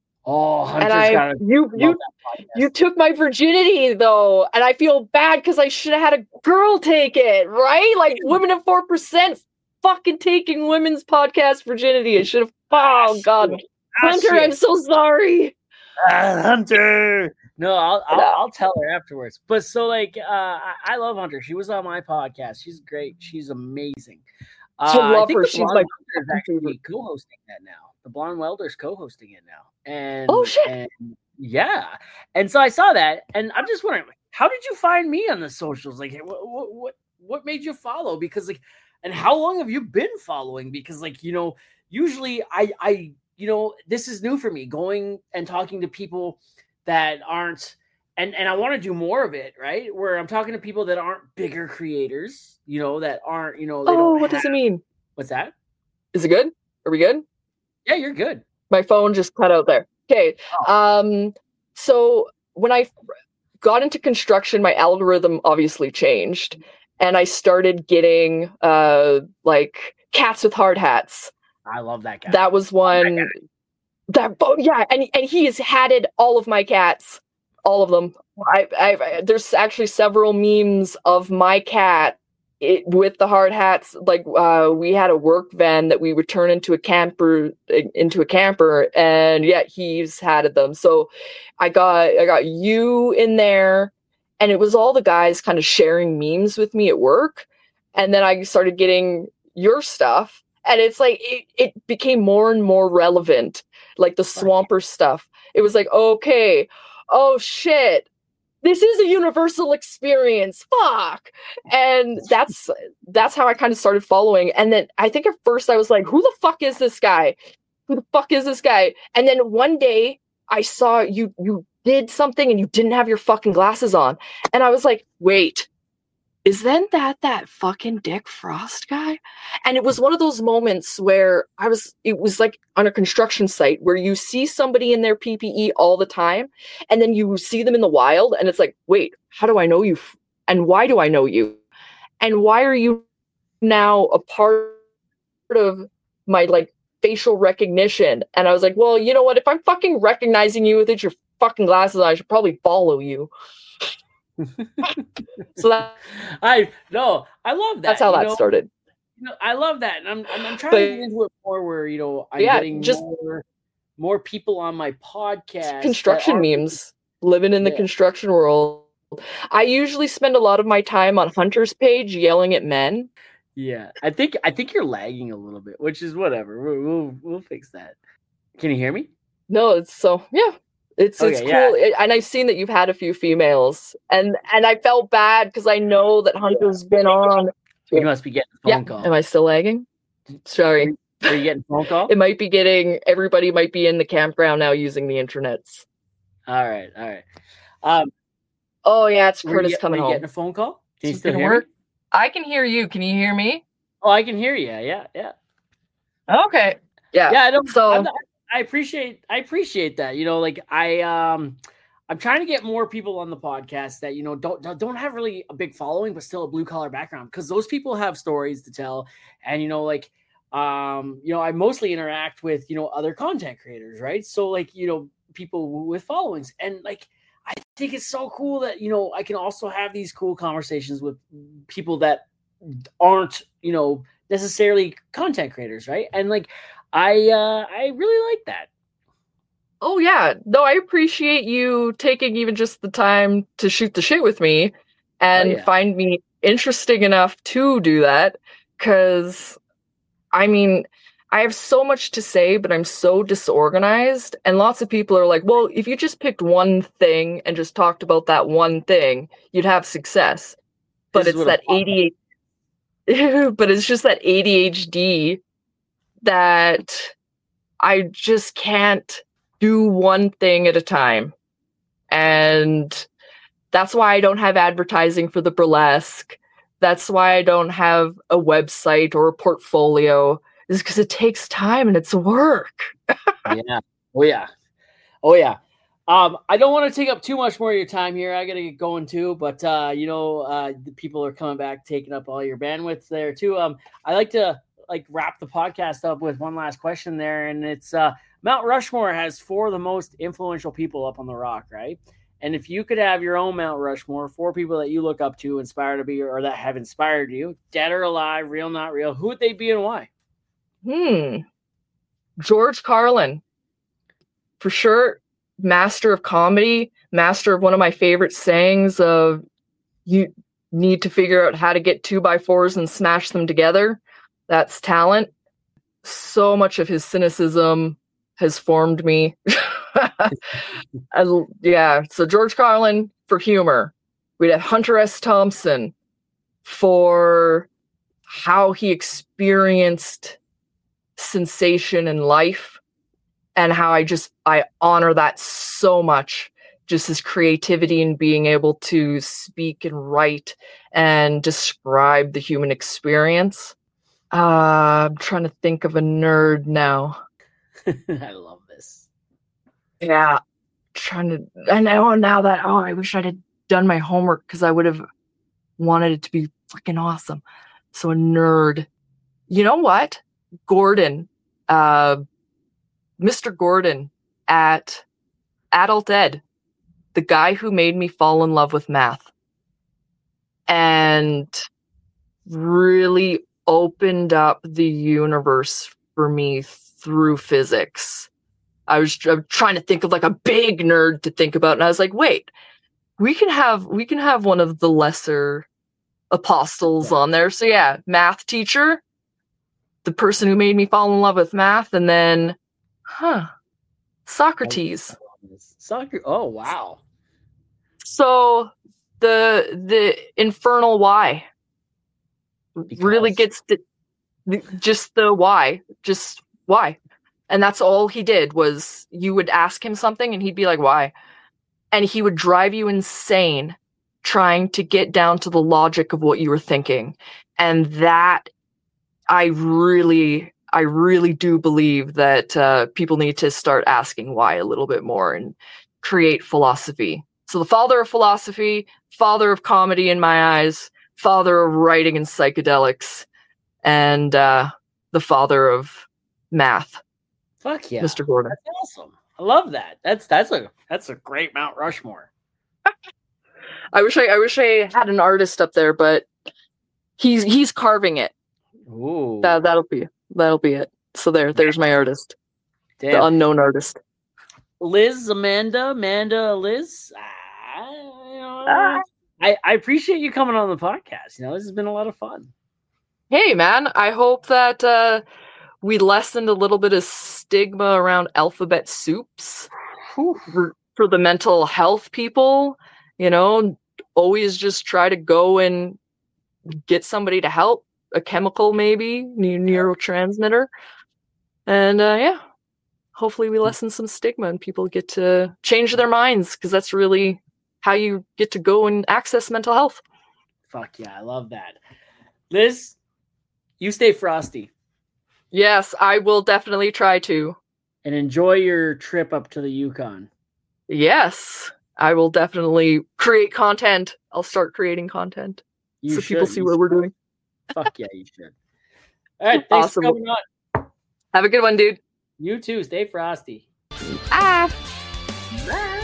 Oh, Hunter's and I, gotta you, you, you took my virginity though. And I feel bad because I should have had a girl take it, right? Like Women in four percent fucking taking women's podcast virginity. I should have, oh God. Ah, Hunter, shit. I'm so sorry. Uh, Hunter. No, I'll I'll, I'll tell her afterwards. But so like, uh, I, I love Hunter. She was on my podcast. She's great. She's amazing. Uh, I love I her. She's my is actually co-hosting that now. The Blonde Welder's co-hosting it now. And oh shit. And yeah. And so I saw that, and I'm just wondering, how did you find me on the socials? Like, what what what, what made you follow? Because like, and how long have you been following? Because like, you know, usually I I you know, this is new for me, going and talking to people that aren't, and, and I want to do more of it, right? Where I'm talking to people that aren't bigger creators, you know, that aren't, you know, they oh, don't what have, does it mean? What's that? Is it good? Are we good? Yeah, you're good. My phone just cut out there. Okay. Oh. Um, so when I got into construction, my algorithm obviously changed, and I started getting uh, like cats with hard hats. I love that guy. That was one. That, that oh, yeah, and and he has hatted all of my cats, all of them. I, I there's actually several memes of my cat it, with the hard hats. Like uh, we had a work van that we would turn into a camper, into a camper, and yeah, he's hatted them. So I got I got you in there, and it was all the guys kind of sharing memes with me at work, and then I started getting your stuff. And it's like, it, it became more and more relevant, like the Swamper stuff. It was like, okay, oh shit, this is a universal experience, fuck. And that's that's how I kind of started following. And then I think at first I was like, who the fuck is this guy? Who the fuck is this guy? And then one day I saw you, you did something and you didn't have your fucking glasses on. And I was like, wait. Isn't that that fucking Dick Frost guy? And it was one of those moments where I was, it was like on a construction site where you see somebody in their P P E all the time, and then you see them in the wild, and it's like, wait, how do I know you? And why do I know you? And why are you now a part of my like facial recognition? And I was like, well, you know what? If I'm fucking recognizing you with your fucking glasses on, I should probably follow you. So that I no, I love that. That's how you that know? started. You know, I love that, and I'm I'm, I'm trying but, to get into it more. Where you know, I'm yeah, getting just more more people on my podcast. Construction memes, living in the yeah. construction world. I usually spend a lot of my time on Hunter's page yelling at men. Yeah, I think I think you're lagging a little bit, which is whatever. We'll we'll, we'll fix that. Can you hear me? No, it's so yeah. It's okay, it's cool, yeah. it, and I've seen that you've had a few females, and and I felt bad because I know that Hunter's been on. You must be getting a phone yeah. call. Am I still lagging? Sorry. Are you getting a phone call? It might be getting. Everybody might be in the campground now using the internets. All right, all right. Um. Oh yeah, it's Curtis you, coming were you home. Getting a phone call? Can you Is still hear work? me? I can hear you. Can you hear me? Oh, I can hear you. Yeah, yeah. Okay. Yeah. Yeah. I don't. So. I'm not, I appreciate I appreciate that. You know, like I um I'm trying to get more people on the podcast that, you know, don't don't have really a big following, but still a blue collar background, because those people have stories to tell. And, you know, like um, you know, I mostly interact with, you know, other content creators, right? So like, you know, people with followings, and like I think it's so cool that, you know, I can also have these cool conversations with people that aren't, you know, necessarily content creators, right? And like, I uh, I really like that. Oh yeah, no, I appreciate you taking even just the time to shoot the shit with me and Oh, yeah. find me interesting enough to do that. Because, I mean, I have so much to say, but I'm so disorganized. And lots of people are like, well, if you just picked one thing and just talked about that one thing, you'd have success. But This is it's what a that A D H D, but it's just that A D H D that I just can't do one thing at a time. And that's why I don't have advertising for the burlesque. That's why I don't have a website or a portfolio, is because it takes time and it's work. Yeah. Oh, yeah. Oh, yeah. Um, I don't want to take up too much more of your time here. I got to get going too, but uh, you know, uh, the people are coming back, taking up all your bandwidth there too. Um, I like to like wrap the podcast up with one last question there, and it's uh, Mount Rushmore has four of the most influential people up on the rock, right? And if you could have your own Mount Rushmore, four people that you look up to, inspire to be, or that have inspired you, dead or alive, real, not real, who would they be and why? Hmm. George Carlin, for sure. Master of comedy, master of one of my favorite sayings of you need to figure out how to get two by fours and smash them together. That's talent. So much of his cynicism has formed me. I, yeah, so George Carlin for humor. We'd have Hunter S. Thompson for how he experienced sensation in life. And how I just, I honor that so much. Just his creativity and being able to speak and write and describe the human experience. Uh, I'm trying to think of a nerd now. I love this. Yeah. Trying to, I know now that, oh, I wish I'd have done my homework because I would have wanted it to be freaking awesome. So a nerd. You know what? Gordon. Uh, Mister Gordon at Adult Ed, the guy who made me fall in love with math and really opened up the universe for me through physics. I was I'm trying to think of like a big nerd to think about, and I was like, wait, we can have we can have one of the lesser apostles on there. So yeah, math teacher, the person who made me fall in love with math, and then Huh. Socrates. Soccer. Oh, wow. So the the infernal why because. really gets the, the just the why, just why. And that's all he did was you would ask him something and he'd be like, why? And he would drive you insane trying to get down to the logic of what you were thinking. And that I really I really do believe that uh, people need to start asking why a little bit more and create philosophy. So the father of philosophy, father of comedy in my eyes, father of writing and psychedelics, and uh, the father of math. Fuck yeah, Mister Gordon. That's awesome. I love that. That's that's a that's a great Mount Rushmore. I wish I I wish I had an artist up there, but he's he's carving it. Ooh, that that'll be. That'll be it. So there, there's my artist. Damn. The unknown artist. Liz, Amanda, Amanda, Liz. Ah, you know, ah. I, I appreciate you coming on the podcast. You know, this has been a lot of fun. Hey, man. I hope that uh, we lessened a little bit of stigma around alphabet soups for, for the mental health people. You know, always just try to go and get somebody to help. A chemical, maybe, neurotransmitter. And uh, yeah, hopefully we lessen some stigma and people get to change their minds, because that's really how you get to go and access mental health. Fuck yeah, I love that. Liz, you stay frosty. Yes, I will definitely try to. And enjoy your trip up to the Yukon. Yes, I will definitely create content. I'll start creating content you so should, people see what should. we're doing. Fuck yeah, you should. All right, thanks awesome. for coming on. Have a good one, dude. You too. Stay frosty. Ah. Bye.